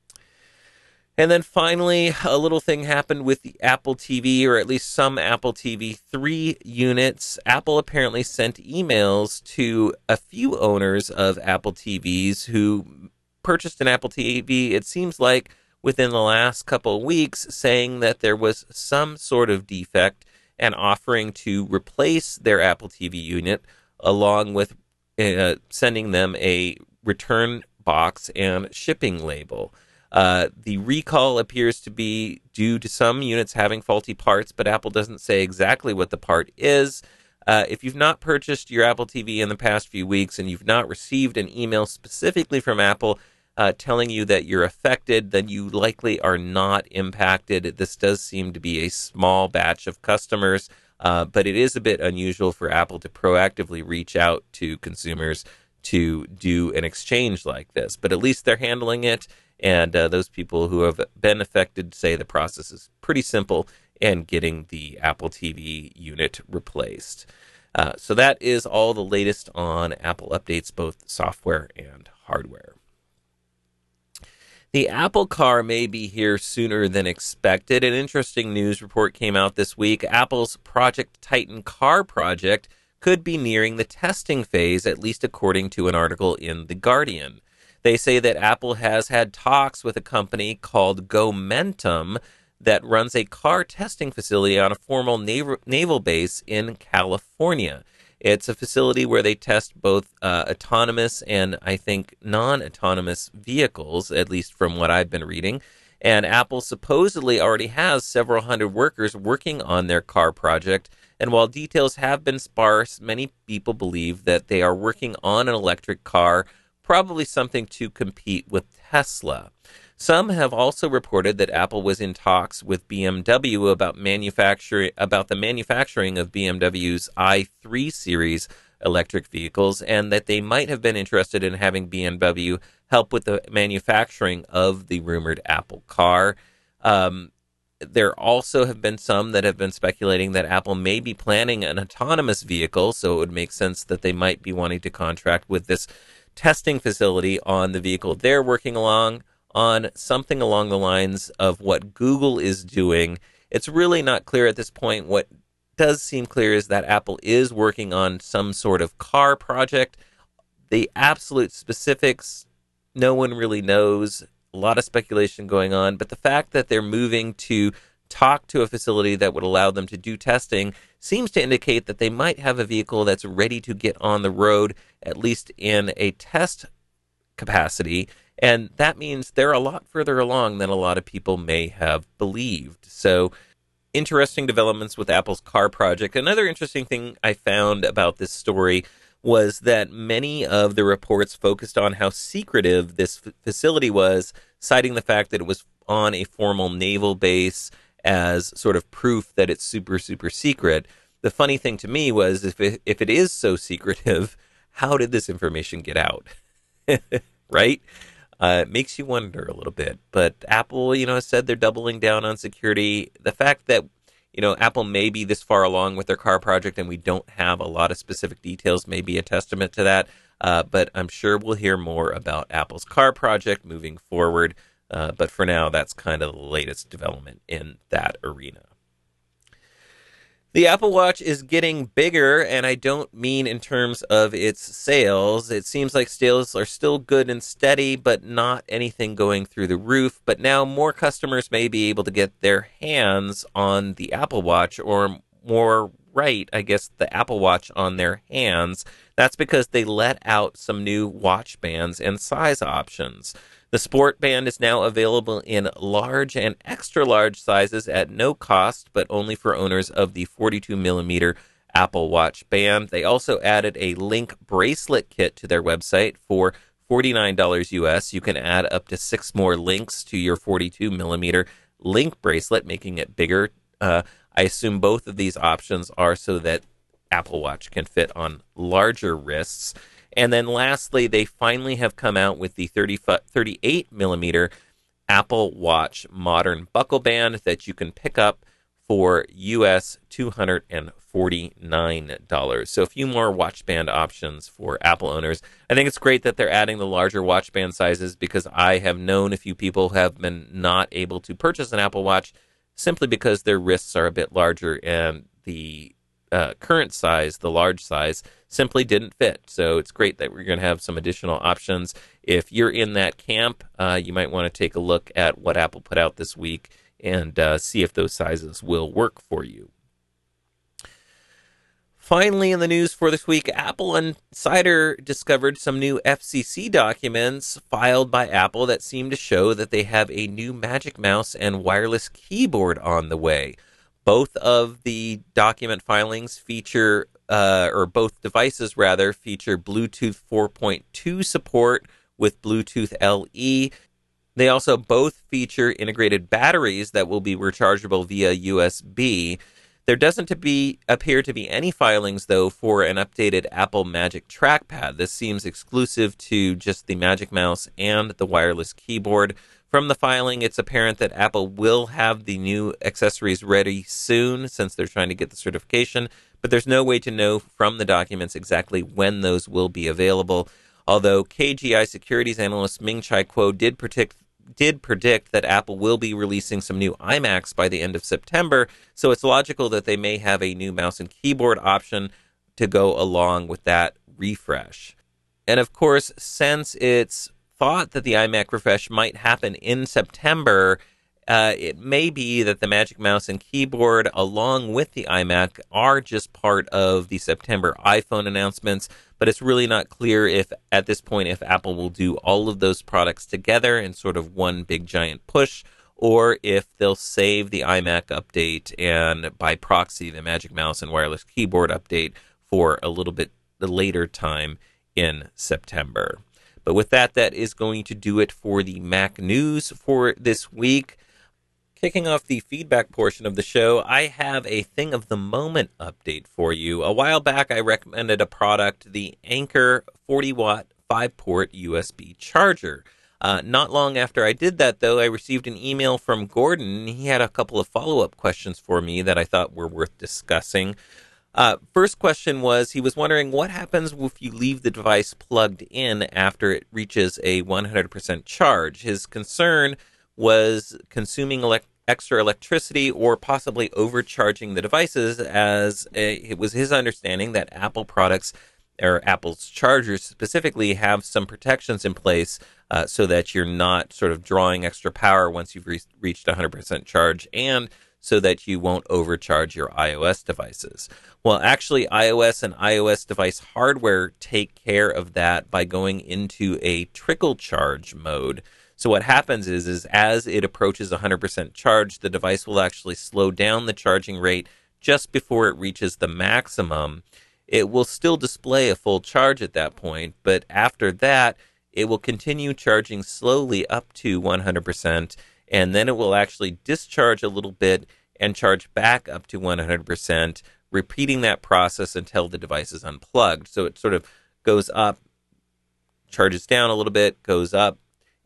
And then finally, a little thing happened with the Apple TV, or at least some Apple TV 3 units. Apple apparently sent emails to a few owners of Apple TVs who purchased an Apple TV, it seems like within the last couple of weeks, saying that there was some sort of defect and offering to replace their Apple TV unit, along with sending them a return box and shipping label. The recall appears to be due to some units having faulty parts, but Apple doesn't say exactly what the part is. If you've not purchased your Apple TV in the past few weeks and you've not received an email specifically from Apple telling you that you're affected, then you likely are not impacted. This does seem to be a small batch of customers, but it is a bit unusual for Apple to proactively reach out to consumers to do an exchange like this. But at least they're handling it. And those people who have been affected say the process is pretty simple in getting the Apple TV unit replaced. So that is all the latest on Apple updates, both software and hardware. The Apple Car may be here sooner than expected. An interesting news report came out this week. Apple's Project Titan car project could be nearing the testing phase, at least according to an article in The Guardian. They say that Apple has had talks with a company called Gomentum that runs a car testing facility on a former naval base in California. It's a facility where they test both autonomous and, I think, non-autonomous vehicles, at least from what I've been reading. And Apple supposedly already has several hundred workers working on their car project. And while details have been sparse, many people believe that they are working on an electric car, probably something to compete with Tesla. Some have also reported that Apple was in talks with BMW about the manufacturing of BMW's i3 series electric vehicles, and that they might have been interested in having BMW help with the manufacturing of the rumored Apple car. There also have been some that have been speculating that Apple may be planning an autonomous vehicle, so it would make sense that they might be wanting to contract with this testing facility on the vehicle they're working on something along the lines of what Google is doing. It's really not clear at this point. What does seem clear is that Apple is working on some sort of car project. The absolute specifics, no one really knows. A lot of speculation going on, but the fact that they're moving to talk to a facility that would allow them to do testing seems to indicate that they might have a vehicle that's ready to get on the road, at least in a test capacity. And that means they're a lot further along than a lot of people may have believed. So interesting developments with Apple's car project. Another interesting thing I found about this story was that many of the reports focused on how secretive this facility was, citing the fact that it was on a formal naval base as sort of proof that it's super, super secret. The funny thing to me was, if it is so secretive, how did this information get out? Right? It makes you wonder a little bit. But Apple, has said they're doubling down on security. The fact that, Apple may be this far along with their car project and we don't have a lot of specific details may be a testament to that. But I'm sure we'll hear more about Apple's car project moving forward. But for now, that's kind of the latest development in that arena. The Apple Watch is getting bigger, and I don't mean in terms of its sales. It seems like sales are still good and steady, but not anything going through the roof. But now more customers may be able to get their hands on the Apple Watch, or more right, I guess, the Apple Watch on their hands. That's because they let out some new watch bands and size options. The Sport Band is now available in large and extra large sizes at no cost, but only for owners of the 42mm Apple Watch band. They also added a Link bracelet kit to their website for $49 US. You can add up to 6 more links to your 42mm Link bracelet, making it bigger. I assume both of these options are so that Apple Watch can fit on larger wrists. And then lastly, they finally have come out with the 38mm Apple Watch modern buckle band that you can pick up for US $249. So a few more watch band options for Apple owners. I think it's great that they're adding the larger watch band sizes, because I have known a few people who have been not able to purchase an Apple Watch simply because their wrists are a bit larger and the current size, the large size, simply didn't fit. So it's great that we're going to have some additional options. If you're in that camp, you might want to take a look at what Apple put out this week and see if those sizes will work for you. Finally, in the news for this week, Apple Insider discovered some new FCC documents filed by Apple that seem to show that they have a new Magic Mouse and wireless keyboard on the way. Both of the document filings feature, or both devices rather, feature Bluetooth 4.2 support with Bluetooth LE. They also both feature integrated batteries that will be rechargeable via USB. There doesn't appear to be any filings, though, for an updated Apple Magic Trackpad. This seems exclusive to just the Magic Mouse and the wireless keyboard. From the filing, it's apparent that Apple will have the new accessories ready soon, since they're trying to get the certification, but there's no way to know from the documents exactly when those will be available. Although KGI Securities analyst Ming-Chi Kuo did predict that Apple will be releasing some new iMacs by the end of September, so it's logical that they may have a new mouse and keyboard option to go along with that refresh. And of course, since it's thought that the iMac refresh might happen in September, it may be that the Magic Mouse and keyboard, along with the iMac, are just part of the September iPhone announcements, but it's really not clear if, at this point, if Apple will do all of those products together in sort of one big giant push, or if they'll save the iMac update and, by proxy, the Magic Mouse and wireless keyboard update for a little bit later time in September. But with that, that is going to do it for the Mac news for this week. Kicking off the feedback portion of the show, I have a thing of the moment update for you. A while back, I recommended a product, the Anker 40-watt 5-port USB charger. Not long after I did that, though, I received an email from Gordon. He had a couple of follow-up questions for me that I thought were worth discussing. First question was, he was wondering what happens if you leave the device plugged in after it reaches a 100% charge. His concern was consuming extra electricity or possibly overcharging the devices, as it was his understanding that Apple products, or Apple's chargers specifically, have some protections in place so that you're not sort of drawing extra power once you've reached 100% charge, and so that you won't overcharge your iOS devices. Well, actually, iOS and iOS device hardware take care of that by going into a trickle charge mode. So what happens is as it approaches 100% charge, the device will actually slow down the charging rate just before it reaches the maximum. It will still display a full charge at that point, but after that, it will continue charging slowly up to 100%, and then it will actually discharge a little bit and charge back up to 100%, repeating that process until the device is unplugged. So it sort of goes up, charges down a little bit, goes up,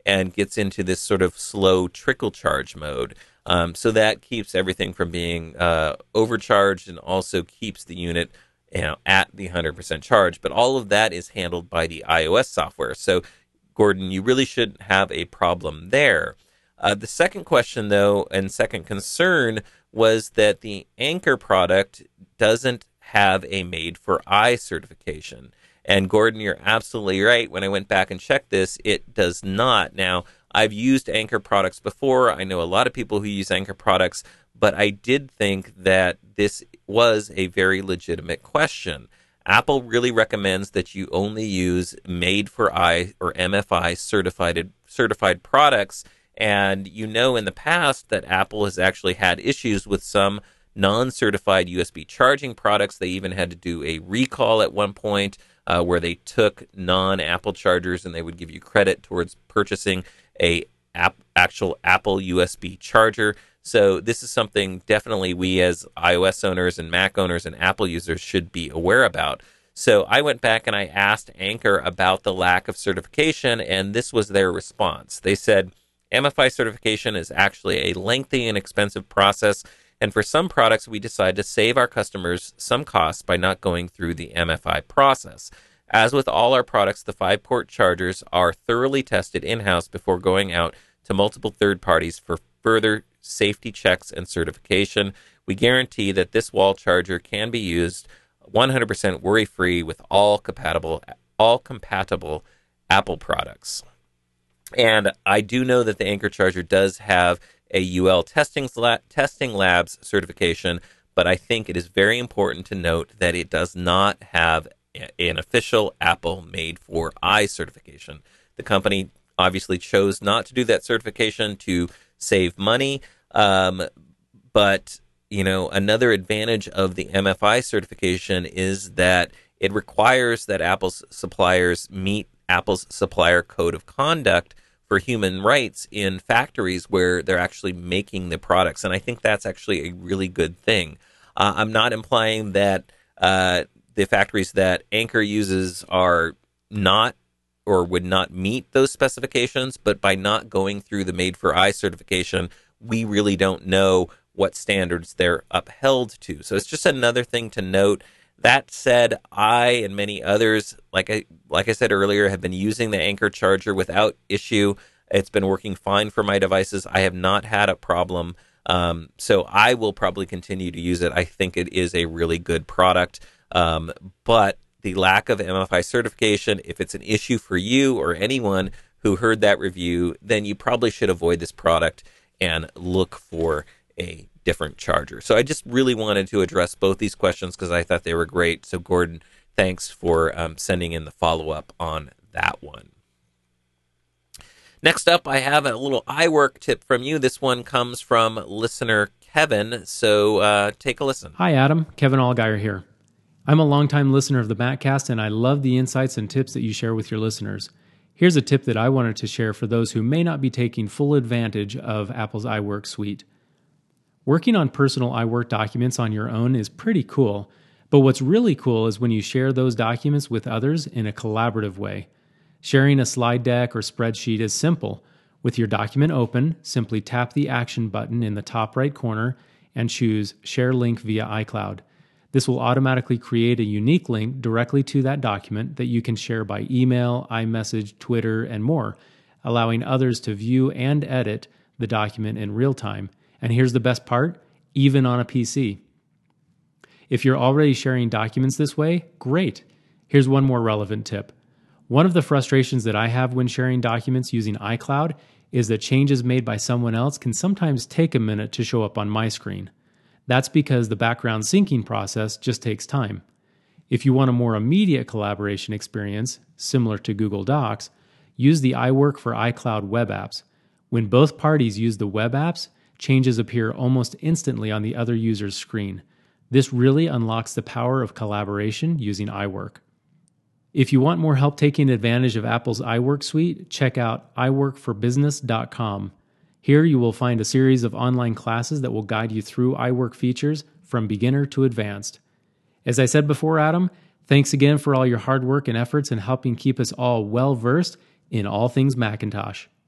and gets into this sort of slow trickle charge mode. So that keeps everything from being overcharged and also keeps the unit at the 100% charge. But all of that is handled by the iOS software. So, Gordon, you really shouldn't have a problem there. The second question, though, and second concern was that the Anker product doesn't have a made-for-I certification. And Gordon, you're absolutely right. When I went back and checked this, it does not. Now, I've used Anker products before. I know a lot of people who use Anker products, but I did think that this was a very legitimate question. Apple really recommends that you only use made-for-I or MFI certified products. And you know in the past that Apple has actually had issues with some non-certified USB charging products. They even had to do a recall at one point where they took non-Apple chargers and they would give you credit towards purchasing a actual Apple USB charger. So this is something definitely we as iOS owners and Mac owners and Apple users should be aware about. So I went back and I asked Anker about the lack of certification, and this was their response. They said, MFI certification is actually a lengthy and expensive process, and for some products, we decide to save our customers some costs by not going through the MFI process. As with all our products, the 5-port chargers are thoroughly tested in-house before going out to multiple third parties for further safety checks and certification. We guarantee that this wall charger can be used 100% worry-free with all compatible Apple products. And I do know that the Anker charger does have a UL Testing Labs certification, but I think it is very important to note that it does not have an official Apple made-for-I certification. The company obviously chose not to do that certification to save money, but another advantage of the MFI certification is that it requires that Apple's suppliers meet Apple's supplier code of conduct for human rights in factories where they're actually making the products. And I think that's actually a really good thing. I'm not implying that the factories that Anker uses are not or would not meet those specifications, but by not going through the made-for-I certification, we really don't know what standards they're upheld to. So it's just another thing to note. That said, I and many others, like I said earlier, have been using the Anker charger without issue. It's been working fine for my devices. I have not had a problem. So I will probably continue to use it. I think it is a really good product. But the lack of MFI certification, if it's an issue for you or anyone who heard that review, then you probably should avoid this product and look for a different charger. So I just really wanted to address both these questions because I thought they were great. So Gordon, thanks for sending in the follow-up on that one. Next up, I have a little iWork tip from you. This one comes from listener Kevin. So take a listen. Hi, Adam. Kevin Allgaier here. I'm a longtime listener of the Maccast, and I love the insights and tips that you share with your listeners. Here's a tip that I wanted to share for those who may not be taking full advantage of Apple's iWork suite. Working on personal iWork documents on your own is pretty cool, but what's really cool is when you share those documents with others in a collaborative way. Sharing a slide deck or spreadsheet is simple. With your document open, simply tap the action button in the top right corner and choose Share Link via iCloud. This will automatically create a unique link directly to that document that you can share by email, iMessage, Twitter, and more, allowing others to view and edit the document in real time. And here's the best part, even on a PC. If you're already sharing documents this way, great. Here's one more relevant tip. One of the frustrations that I have when sharing documents using iCloud is that changes made by someone else can sometimes take a minute to show up on my screen. That's because the background syncing process just takes time. If you want a more immediate collaboration experience, similar to Google Docs, use the iWork for iCloud web apps. When both parties use the web apps, changes appear almost instantly on the other user's screen. This really unlocks the power of collaboration using iWork. If you want more help taking advantage of Apple's iWork suite, check out iWorkforbusiness.com. Here you will find a series of online classes that will guide you through iWork features from beginner to advanced. As I said before, Adam, thanks again for all your hard work and efforts in helping keep us all well-versed in all things Macintosh.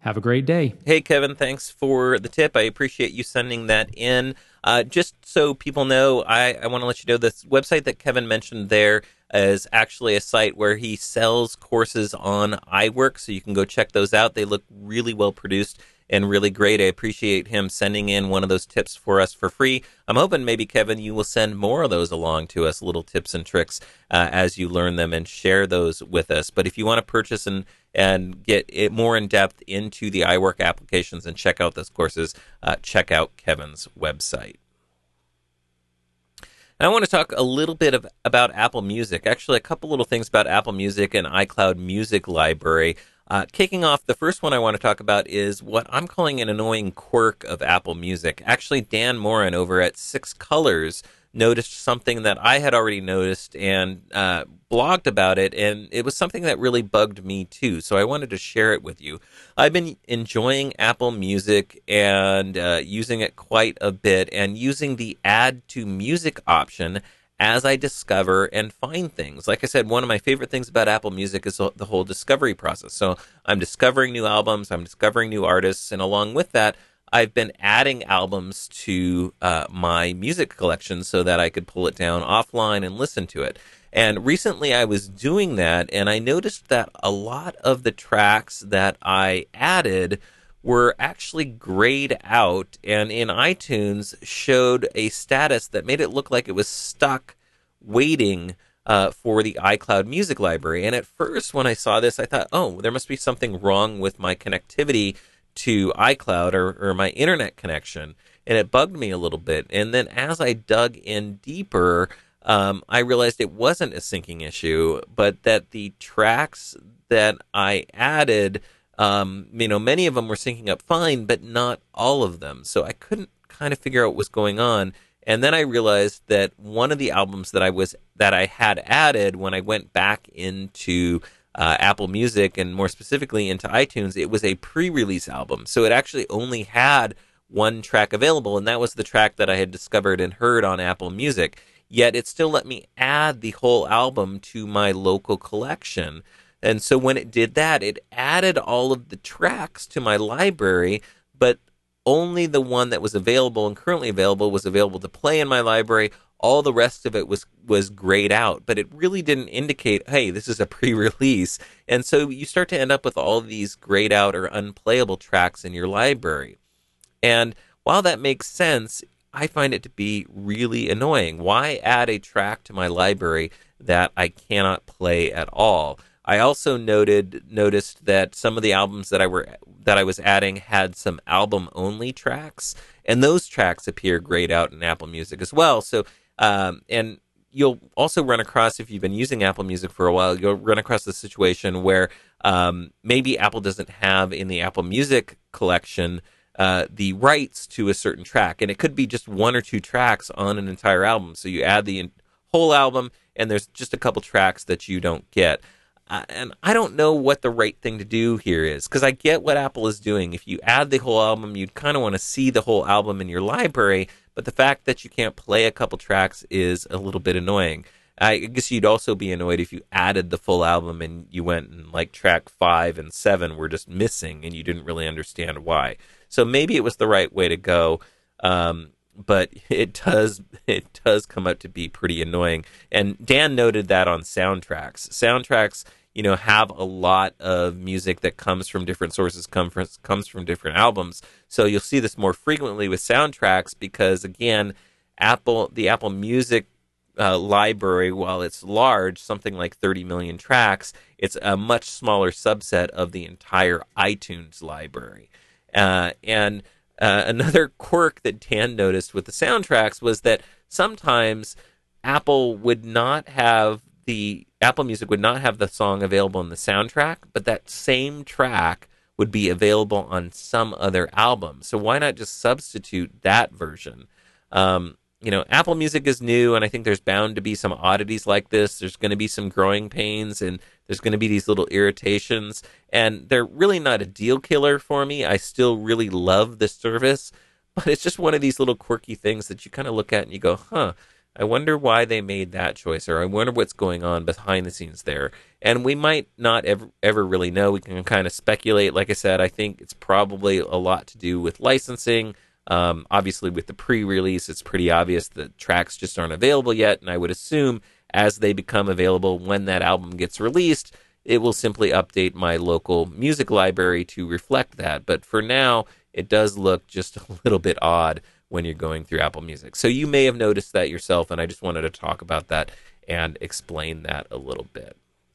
Have a great day. Hey, Kevin, thanks for the tip. I appreciate you sending that in. Just so people know, I want to let you know this website that Kevin mentioned there is actually a site where he sells courses on iWork, so you can go check those out. They look really well produced and really great. I appreciate him sending in one of those tips for us for free. I'm hoping maybe, Kevin, you will send more of those along to us, little tips and tricks as you learn them and share those with us. But if you want to purchase and get it more in depth into the iWork applications and check out those courses, check out Kevin's website. I want to talk a little bit about Apple Music. Actually, a couple little things about Apple Music and iCloud Music Library. Kicking off, the first one I want to talk about is what I'm calling an annoying quirk of Apple Music. Actually, Dan Morin over at Six Colors noticed something that I had already noticed and blogged about it, and it was something that really bugged me too, so I wanted to share it with you. I've been enjoying Apple Music and using it quite a bit, and using the Add to Music option as I discover and find things. Like I said, one of my favorite things about Apple Music is the whole discovery process. So I'm discovering new albums, I'm discovering new artists, and along with that, I've been adding albums to my music collection so that I could pull it down offline and listen to it. And recently I was doing that, and I noticed that a lot of the tracks that I added were actually grayed out, and in iTunes showed a status that made it look like it was stuck waiting for the iCloud Music Library. And at first when I saw this, I thought, oh, there must be something wrong with my connectivity to iCloud or my internet connection, and it bugged me a little bit. And then as I dug in deeper, I realized it wasn't a syncing issue, but that the tracks that I added, many of them were syncing up fine, but not all of them. So I couldn't kind of figure out what was going on. And then I realized that one of the albums that I had added when I went back into Apple Music, and more specifically into iTunes, it was a pre-release album. So it actually only had one track available, and that was the track that I had discovered and heard on Apple Music. Yet it still let me add the whole album to my local collection. And so when it did that, it added all of the tracks to my library, but only the one that was available and currently available was available to play in my library. All the rest of it was grayed out, but it really didn't indicate, hey, this is a pre-release. And so you start to end up with all of these grayed out or unplayable tracks in your library. And while that makes sense, I find it to be really annoying. Why add a track to my library that I cannot play at all? I also noticed that some of the albums that I was adding had some album-only tracks, and those tracks appear grayed out in Apple Music as well. So, and you'll also run across, if you've been using Apple Music for a while, you'll run across the situation where maybe Apple doesn't have in the Apple Music collection the rights to a certain track, and it could be just one or two tracks on an entire album. So you add the whole album, and there's just a couple tracks that you don't get. And I don't know what the right thing to do here is, because I get what Apple is doing. If you add the whole album, you'd kind of want to see the whole album in your library, but the fact that you can't play a couple tracks is a little bit annoying. I guess you'd also be annoyed if you added the full album and you went and like track 5 and 7 were just missing and you didn't really understand why. So maybe it was the right way to go, but it does come up to be pretty annoying. And Dan noted that on soundtracks. Soundtracks, have a lot of music that comes from different sources, comes from different albums. So you'll see this more frequently with soundtracks because, again, the Apple Music library, while it's large, something like 30 million tracks, it's a much smaller subset of the entire iTunes library. And another quirk that Dan noticed with the soundtracks was that sometimes Apple Music would not have the song available in the soundtrack, but that same track would be available on some other album. So why not just substitute that version? Apple Music is new, and I think there's bound to be some oddities like this. There's going to be some growing pains, and there's going to be these little irritations, and they're really not a deal killer for me. I still really love the service, but it's just one of these little quirky things that you kind of look at and you go, I wonder why they made that choice, or I wonder what's going on behind the scenes there. And we might not ever really know. We can kind of speculate. Like I said, I think it's probably a lot to do with licensing. Obviously, with the pre-release, it's pretty obvious that tracks just aren't available yet. And I would assume as they become available when that album gets released, it will simply update my local music library to reflect that. But for now, it does look just a little bit odd when you're going through Apple Music. So you may have noticed that yourself, and I just wanted to talk about that and explain that a little bit.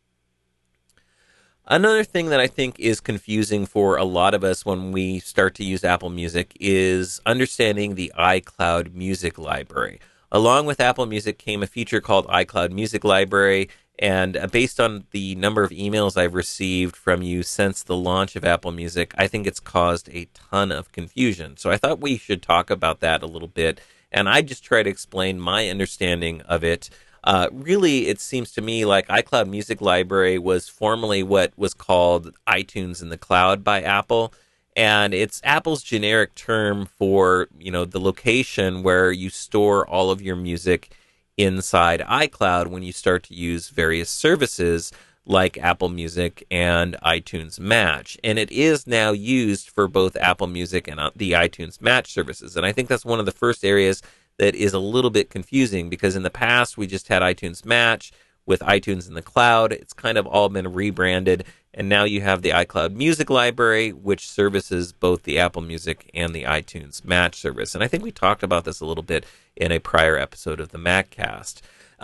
Another thing that I think is confusing for a lot of us when we start to use Apple Music is understanding the iCloud Music Library. Along with Apple Music came a feature called iCloud Music Library, and based on the number of emails I've received from you since the launch of Apple Music, I think it's caused a ton of confusion. So I thought we should talk about that a little bit, and I just try to explain my understanding of it. Really, it seems to me like iCloud Music Library was formerly what was called iTunes in the Cloud by Apple. And it's Apple's generic term for, the location where you store all of your music inside iCloud when you start to use various services like Apple Music and iTunes Match. And it is now used for both Apple Music and the iTunes Match services. And I think that's one of the first areas that is a little bit confusing, because in the past we just had iTunes Match with iTunes in the Cloud. It's kind of all been rebranded, and now you have the iCloud Music Library, which services both the Apple Music and the iTunes Match service. And I think we talked about this a little bit in a prior episode of the MacCast.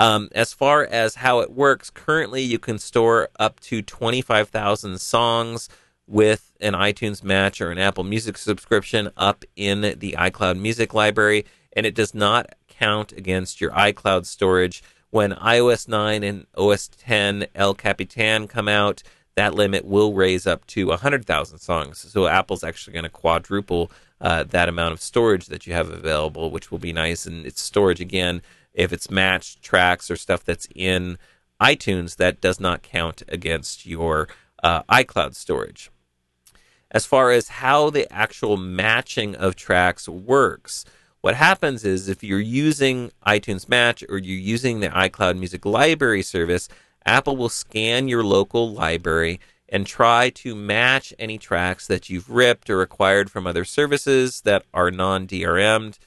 As far as how it works, currently you can store up to 25,000 songs with an iTunes Match or an Apple Music subscription up in the iCloud Music Library, and it does not count against your iCloud storage. When iOS 9 and OS 10 El Capitan come out, that limit will raise up to 100,000 songs. So Apple's actually going to quadruple that amount of storage that you have available, which will be nice. And it's storage, again, if it's matched tracks or stuff that's in iTunes, that does not count against your iCloud storage. As far as how the actual matching of tracks works, what happens is if you're using iTunes Match or you're using the iCloud Music Library service, Apple will scan your local library and try to match any tracks that you've ripped or acquired from other services that are non-DRM'd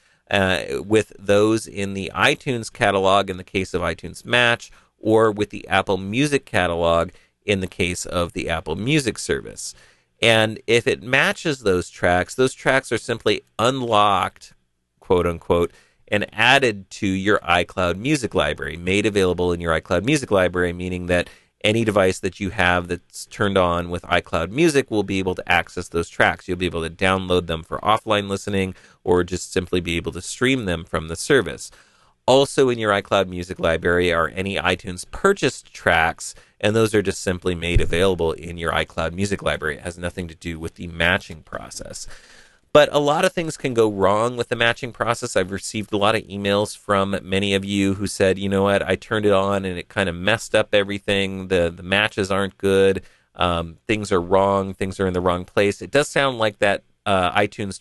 with those in the iTunes catalog in the case of iTunes Match, or with the Apple Music catalog in the case of the Apple Music service. And if it matches those tracks are simply unlocked, quote unquote, and added to your iCloud Music Library, made available in your iCloud Music Library, meaning that any device that you have that's turned on with iCloud Music will be able to access those tracks. You'll be able to download them for offline listening, or just simply be able to stream them from the service. Also in your iCloud Music Library are any iTunes purchased tracks, and those are just simply made available in your iCloud Music Library. It has nothing to do with the matching process. But a lot of things can go wrong with the matching process. I've received a lot of emails from many of you who said, you know what, I turned it on and it kind of messed up everything. The matches aren't good. Things are wrong. Things are in the wrong place. It does sound like that iTunes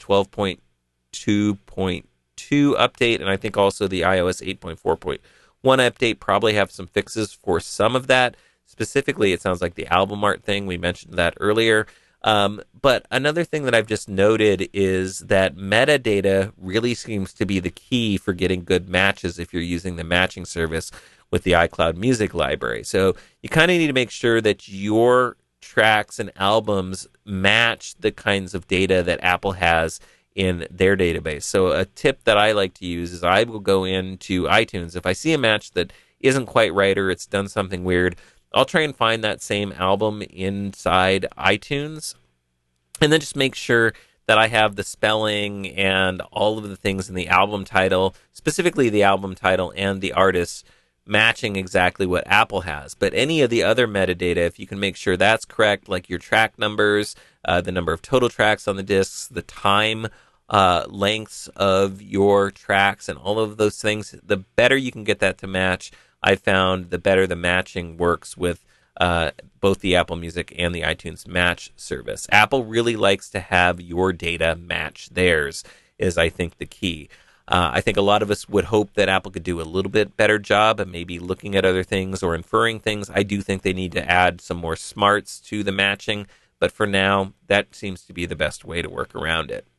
12.2.2 update, and I think also the iOS 8.4.1 update probably have some fixes for some of that. Specifically, it sounds like the album art thing. We mentioned that earlier. But another thing that I've just noted is that metadata really seems to be the key for getting good matches if you're using the matching service with the iCloud Music Library. So you kind of need to make sure that your tracks and albums match the kinds of data that Apple has in their database. So a tip that I like to use is I will go into iTunes. If I see a match that isn't quite right or it's done something weird, I'll try and find that same album inside iTunes, and then just make sure that I have the spelling and all of the things in the album title, specifically the album title and the artist, matching exactly what Apple has. But any of the other metadata, if you can make sure that's correct, like your track numbers, the number of total tracks on the discs, the time lengths of your tracks, and all of those things, the better you can get that to match, I found the better the matching works with both the Apple Music and the iTunes Match service. Apple really likes to have your data match theirs, is I think the key. I think a lot of us would hope that Apple could do a little bit better job of maybe looking at other things or inferring things. I do think they need to add some more smarts to the matching, but for now, that seems to be the best way to work around it.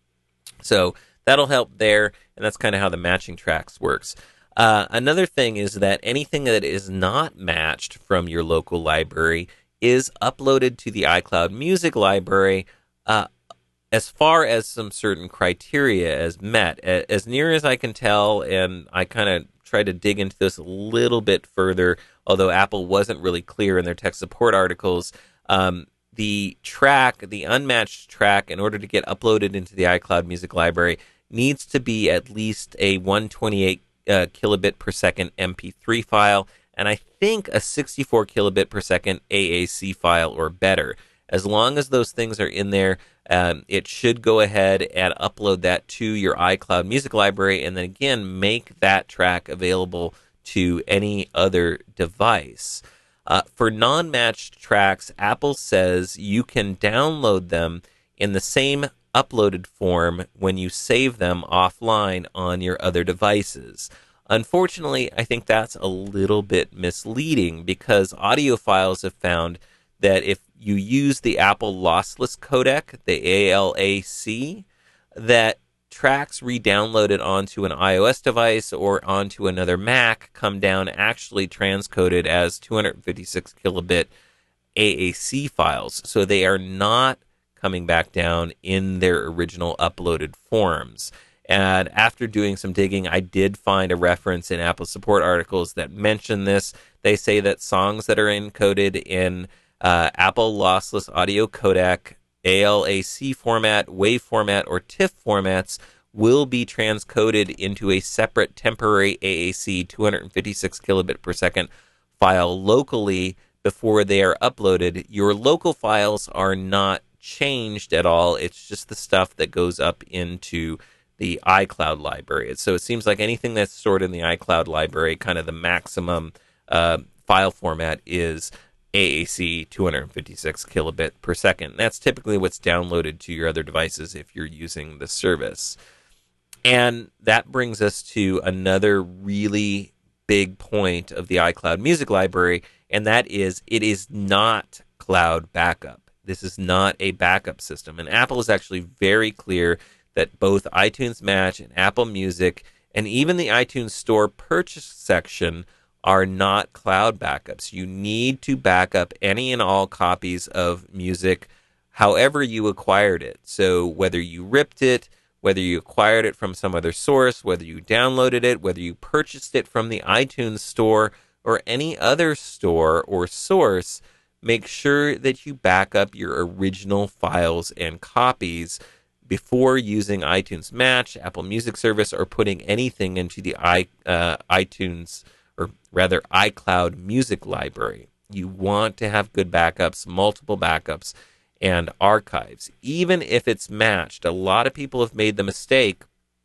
So that'll help there, and that's kind of how the matching tracks works. Another thing is that anything that is not matched from your local library is uploaded to the iCloud Music library as far as some certain criteria is met. As near as I can tell, and I kind of tried to dig into this a little bit further, although Apple wasn't really clear in their tech support articles, the unmatched track, in order to get uploaded into the iCloud Music library, needs to be at least a 128 kilobit per second MP3 file, and I think a 64 kilobit per second AAC file or better. As long as those things are in there, it should go ahead and upload that to your iCloud Music library, and then again make that track available to any other device. For non-matched tracks, Apple says you can download them in the same uploaded form when you save them offline on your other devices. Unfortunately, I think that's a little bit misleading because audiophiles have found that if you use the Apple Lossless Codec, the ALAC, that tracks re-downloaded onto an iOS device or onto another Mac come down actually transcoded as 256 kilobit AAC files. So they are not coming back down in their original uploaded forms. And after doing some digging, I did find a reference in Apple support articles that mention this. They say that songs that are encoded in Apple Lossless Audio Codec, ALAC format, WAV format, or TIFF formats will be transcoded into a separate temporary AAC 256 kilobit per second file locally before they are uploaded. Your local files are not changed at all. It's just the stuff that goes up into the iCloud library. So it seems like anything that's stored in the iCloud library, kind of the maximum file format is AAC 256 kilobit per second. That's typically what's downloaded to your other devices if you're using the service. And that brings us to another really big point of the iCloud Music library, and that is it is not cloud backup. This is not a backup system. And Apple is actually very clear that both iTunes Match and Apple Music and even the iTunes Store purchase section are not cloud backups. You need to back up any and all copies of music however you acquired it. So whether you ripped it, whether you acquired it from some other source, whether you downloaded it, whether you purchased it from the iTunes Store or any other store or source, make sure that you back up your original files and copies before using iTunes Match, Apple Music Service, or putting anything into the iTunes, or rather iCloud Music library. You want to have good backups, multiple backups, and archives. Even if it's matched, a lot of people have made the mistake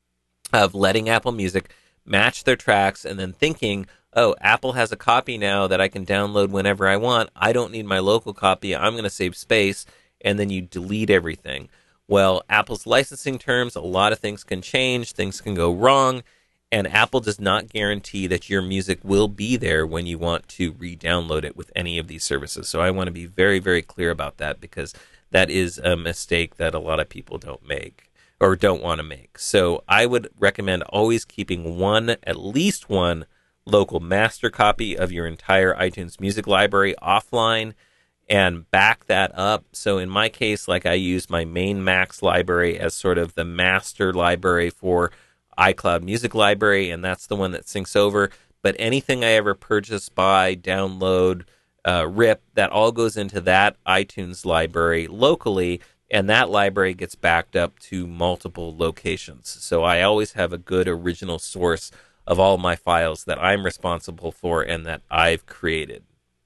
of letting Apple Music match their tracks and then thinking, oh, Apple has a copy now that I can download whenever I want. I don't need my local copy. I'm going to save space. And then you delete everything. Well, Apple's licensing terms, a lot of things can change. Things can go wrong. And Apple does not guarantee that your music will be there when you want to re-download it with any of these services. So I want to be very, very clear about that because that is a mistake that a lot of people don't make or don't want to make. So I would recommend always keeping at least one local master copy of your entire iTunes Music library offline and back that up. So in my case, like I use my main Max library as sort of the master library for iCloud Music library, and that's the one that syncs over. But anything I ever purchase, buy, download, rip, that all goes into that iTunes library locally, and that library gets backed up to multiple locations. So I always have a good original source of all my files that I'm responsible for and that I've created.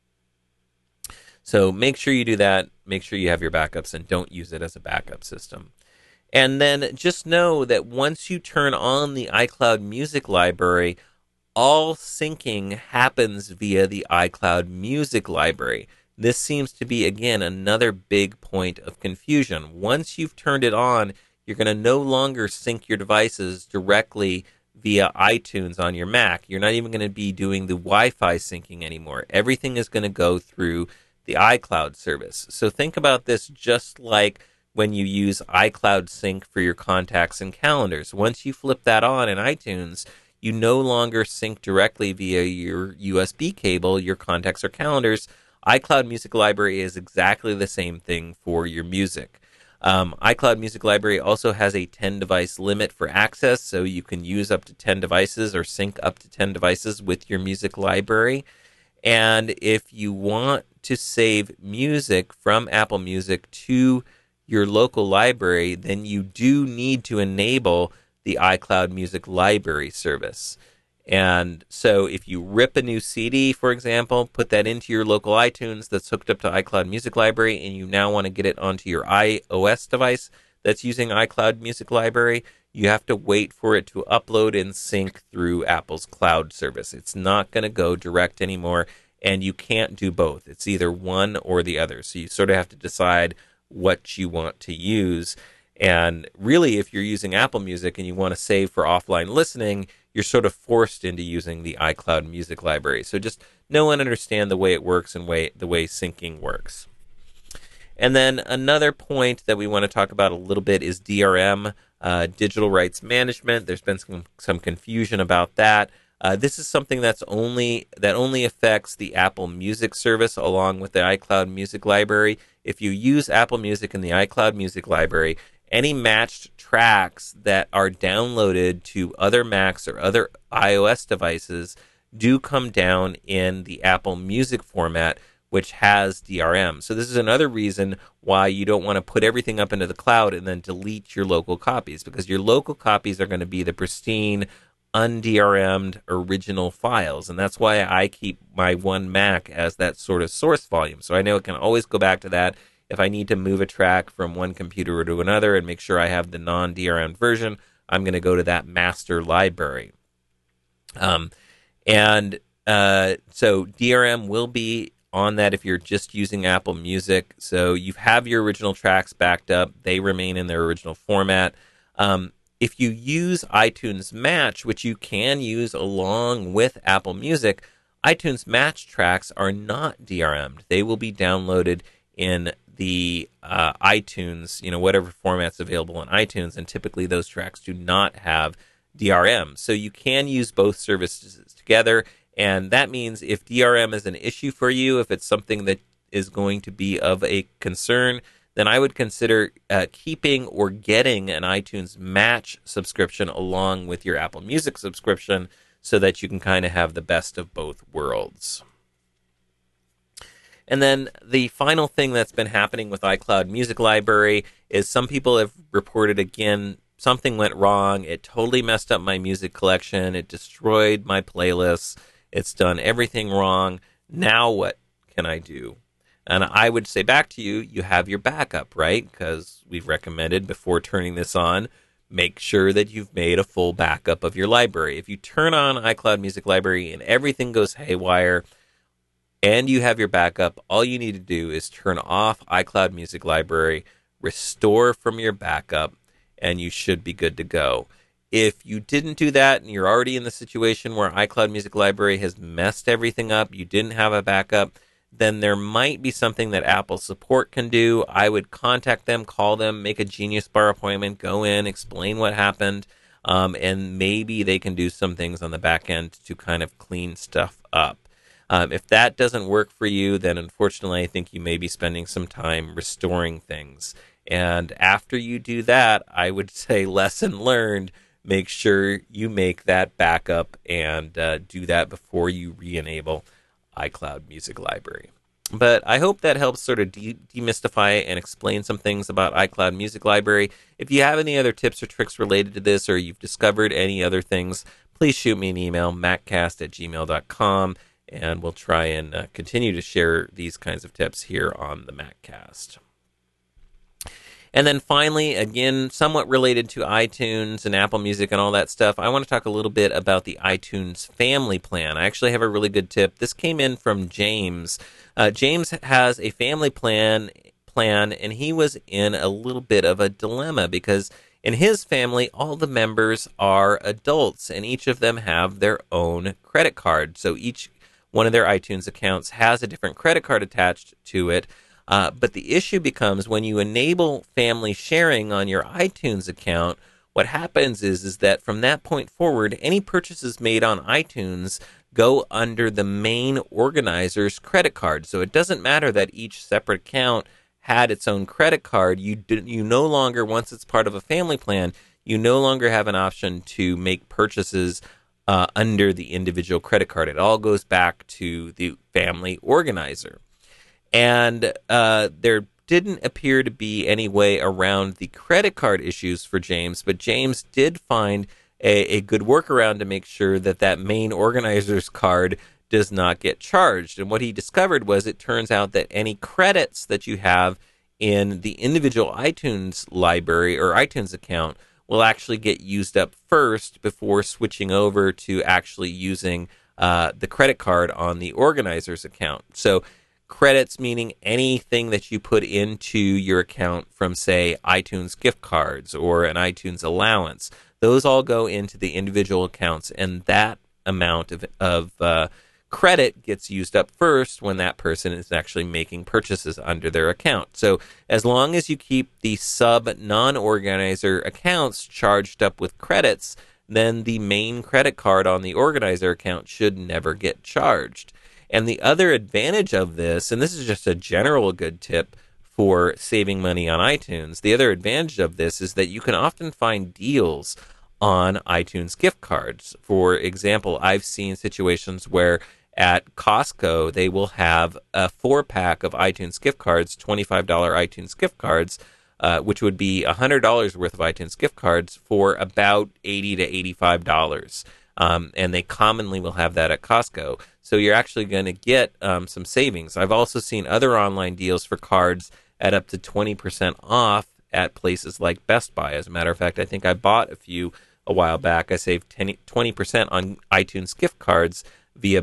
So make sure you do that. Make sure you have your backups and don't use it as a backup system. And then just know that once you turn on the iCloud Music library, all syncing happens via the iCloud Music library. This seems to be, again, another big point of confusion. Once you've turned it on, you're going to no longer sync your devices directly via iTunes on your Mac. You're not even going to be doing the Wi-Fi syncing anymore. Everything is going to go through the iCloud service. So think about this just like when you use iCloud Sync for your contacts and calendars. Once you flip that on in iTunes, you no longer sync directly via your USB cable, your contacts or calendars. iCloud Music Library is exactly the same thing for your music. iCloud Music Library also has a 10-device limit for access, so you can use up to 10 devices or sync up to 10 devices with your music library. And if you want to save music from Apple Music to your local library, then you do need to enable the iCloud Music Library service. And so if you rip a new CD, for example, put that into your local iTunes that's hooked up to iCloud Music Library, and you now want to get it onto your iOS device that's using iCloud Music Library, you have to wait for it to upload and sync through Apple's cloud service. It's not going to go direct anymore, and you can't do both. It's either one or the other. So you sort of have to decide what you want to use. And really, if you're using Apple Music and you want to save for offline listening, you're sort of forced into using the iCloud Music Library. So just know and understand the way it works and the way syncing works. And then another point that we want to talk about a little bit is DRM, digital rights management. There's been some confusion about that. This is something that only affects the Apple Music service along with the iCloud Music Library. If you use Apple Music in the iCloud Music Library, any matched tracks that are downloaded to other Macs or other iOS devices do come down in the Apple Music format, which has DRM. So this is another reason why you don't want to put everything up into the cloud and then delete your local copies, because your local copies are going to be the pristine, un-DRM'd original files. And that's why I keep my one Mac as that sort of source volume. So I know it can always go back to that. If I need to move a track from one computer to another and make sure I have the non-DRM version, I'm going to go to that master library. So DRM will be on that if you're just using Apple Music. So you have your original tracks backed up. They remain in their original format. If you use iTunes Match, which you can use along with Apple Music, iTunes Match tracks are not DRM'd. They will be downloaded in the iTunes, whatever format's available on iTunes, and typically those tracks do not have DRM. So you can use both services together, and that means if DRM is an issue for you, if it's something that is going to be of a concern, then I would consider keeping or getting an iTunes Match subscription along with your Apple Music subscription so that you can kind of have the best of both worlds. And then the final thing that's been happening with iCloud Music Library is some people have reported, again, something went wrong. It totally messed up my music collection. It destroyed my playlists. It's done everything wrong. Now what can I do? And I would say back to you, you have your backup, right? Because we've recommended before turning this on, make sure that you've made a full backup of your library. If you turn on iCloud Music Library and everything goes haywire, and you have your backup, all you need to do is turn off iCloud Music Library, restore from your backup, and you should be good to go. If you didn't do that and you're already in the situation where iCloud Music Library has messed everything up, you didn't have a backup, then there might be something that Apple support can do. I would contact them, call them, make a Genius Bar appointment, go in, explain what happened, and maybe they can do some things on the back end to kind of clean stuff up. If that doesn't work for you, then unfortunately I think you may be spending some time restoring things. And after you do that, I would say lesson learned, make sure you make that backup and do that before you re-enable iCloud Music Library. But I hope that helps sort of demystify and explain some things about iCloud Music Library. If you have any other tips or tricks related to this, or you've discovered any other things, please shoot me an email, maccast@gmail.com. And we'll try and continue to share these kinds of tips here on the MacCast. And then finally, again, somewhat related to iTunes and Apple Music and all that stuff, I want to talk a little bit about the iTunes Family Plan. I actually have a really good tip. This came in from James. James has a family plan, and he was in a little bit of a dilemma because In his family, all the members are adults, and each of them have their own credit card. So each one of their iTunes accounts has a different credit card attached to it. But the issue becomes when you enable family sharing on your iTunes account, what happens is that from that point forward, any purchases made on iTunes go under the main organizer's credit card. So it doesn't matter that each separate account had its own credit card. You no longer, once it's part of a family plan, you no longer have an option to make purchases under the individual credit card. It all goes back to the family organizer. And there didn't appear to be any way around the credit card issues for James, but James did find a good workaround to make sure that that main organizer's card does not get charged. And what he discovered was it turns out that any credits that you have in the individual iTunes library or iTunes account will actually get used up first before switching over to actually using the credit card on the organizer's account. So credits meaning anything that you put into your account from, say, iTunes gift cards or an iTunes allowance. Those all go into the individual accounts, and that amount of credit gets used up first when that person is actually making purchases under their account. So as long as you keep the sub-non-organizer accounts charged up with credits, then the main credit card on the organizer account should never get charged. And the other advantage of this, and this is just a general good tip for saving money on iTunes, the other advantage of this is that you can often find deals on iTunes gift cards. For example, I've seen situations where at Costco, they will have a 4-pack of iTunes gift cards, $25 iTunes gift cards, which would be $100 worth of iTunes gift cards for about $80 to $85. And they commonly will have that at Costco. So you're actually going to get some savings. I've also seen other online deals for cards at up to 20% off at places like Best Buy. As a matter of fact, I think I bought a few a while back. I saved 20% on iTunes gift cards via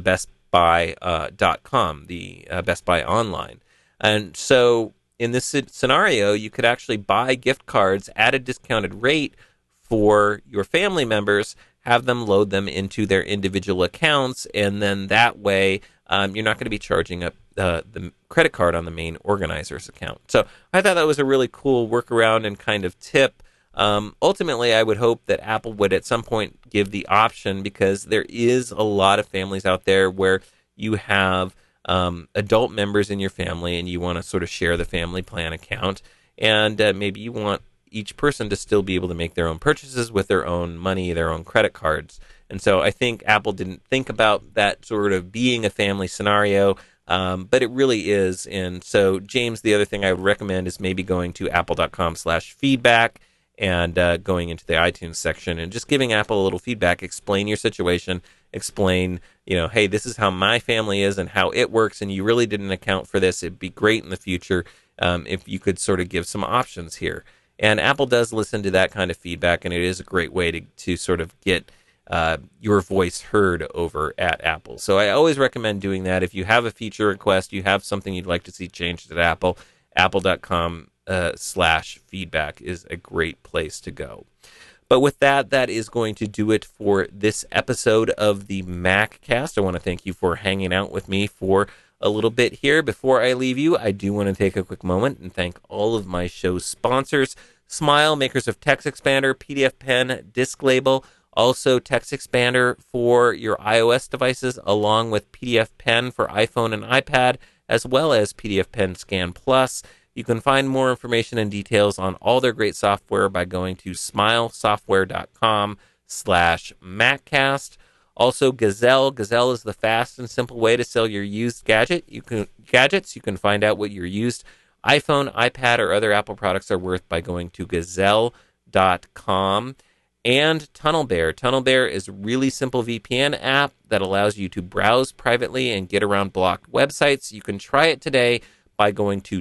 BestBuy.com, the Best Buy online. And so in this scenario, you could actually buy gift cards at a discounted rate for your family members, have them load them into their individual accounts, and then that way you're not going to be charging up the credit card on the main organizer's account. So I thought that was a really cool workaround and kind of tip. Ultimately, I would hope that Apple would at some point give the option, because there is a lot of families out there where you have adult members in your family and you want to sort of share the family plan account, and maybe you want each person to still be able to make their own purchases with their own money, their own credit cards. And so I think Apple didn't think about that sort of being a family scenario, but it really is. And so, James, the other thing I would recommend is maybe going to apple.com/feedback and going into the iTunes section and just giving Apple a little feedback. Explain your situation. Explain, hey, this is how my family is and how it works, and you really didn't account for this. It'd be great in the future if you could sort of give some options here. And Apple does listen to that kind of feedback, and it is a great way to sort of get your voice heard over at Apple. So I always recommend doing that. If you have a feature request, you have something you'd like to see changed at Apple, apple.com/feedback is a great place to go. But with that, that is going to do it for this episode of the MacCast. I want to thank you for hanging out with me for a little bit here. Before I leave you, I do want to take a quick moment and thank all of my show's sponsors: Smile, makers of TextExpander, PDFpen, Disc Label, also TextExpander for your iOS devices, along with PDFpen for iPhone and iPad, as well as PDFpen Scan Plus. You can find more information and details on all their great software by going to smilesoftware.com/MacCast. Also, Gazelle. Gazelle is the fast and simple way to sell your used gadgets. You can find out what your used iPhone, iPad, or other Apple products are worth by going to Gazelle.com. And TunnelBear. TunnelBear is a really simple VPN app that allows you to browse privately and get around blocked websites. You can try it today by going to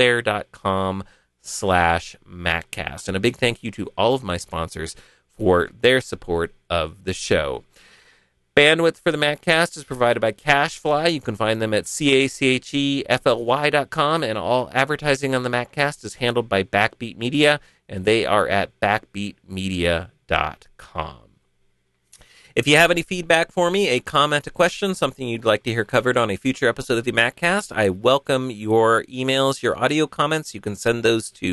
tunnelbear.com/MacCast. And a big thank you to all of my sponsors for their support of the show. Bandwidth for the MacCast is provided by CacheFly. You can find them at CACHEFLY.com, and all advertising on the MacCast is handled by Backbeat Media. and they are at backbeatmedia.com. If you have any feedback for me, a comment, a question, something you'd like to hear covered on a future episode of the MacCast, I welcome your emails, your audio comments. You can send those to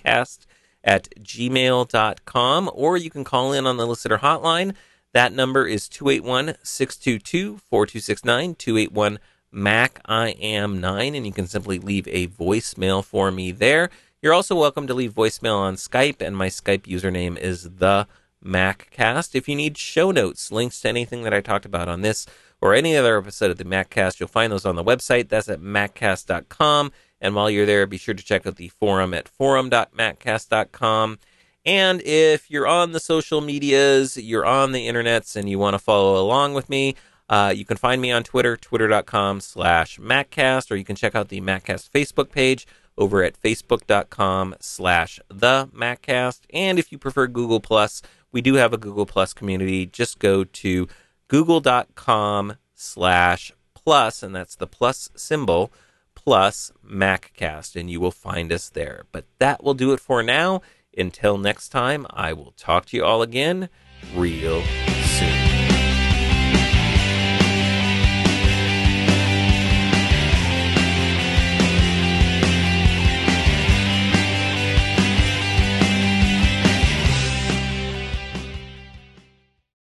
maccast@gmail.com, or you can call in on the listener hotline. That number is 281-622-4269, 281-MAC-I-AM-9, and you can simply leave a voicemail for me there. You're also welcome to leave voicemail on Skype, and my Skype username is the MacCast. If you need show notes, links to anything that I talked about on this or any other episode of the MacCast, you'll find those on the website. That's at maccast.com. And while you're there, be sure to check out the forum at forum.maccast.com. And if you're on the social medias, you're on the internets, and you want to follow along with me, you can find me on Twitter, twitter.com/MacCast, or you can check out the MacCast Facebook page over at facebook.com/TheMacCast. And if you prefer Google+, we do have a Google Plus community. Just go to google.com/plus, and that's the plus symbol, plus MacCast, and you will find us there. But that will do it for now. Until next time, I will talk to you all again real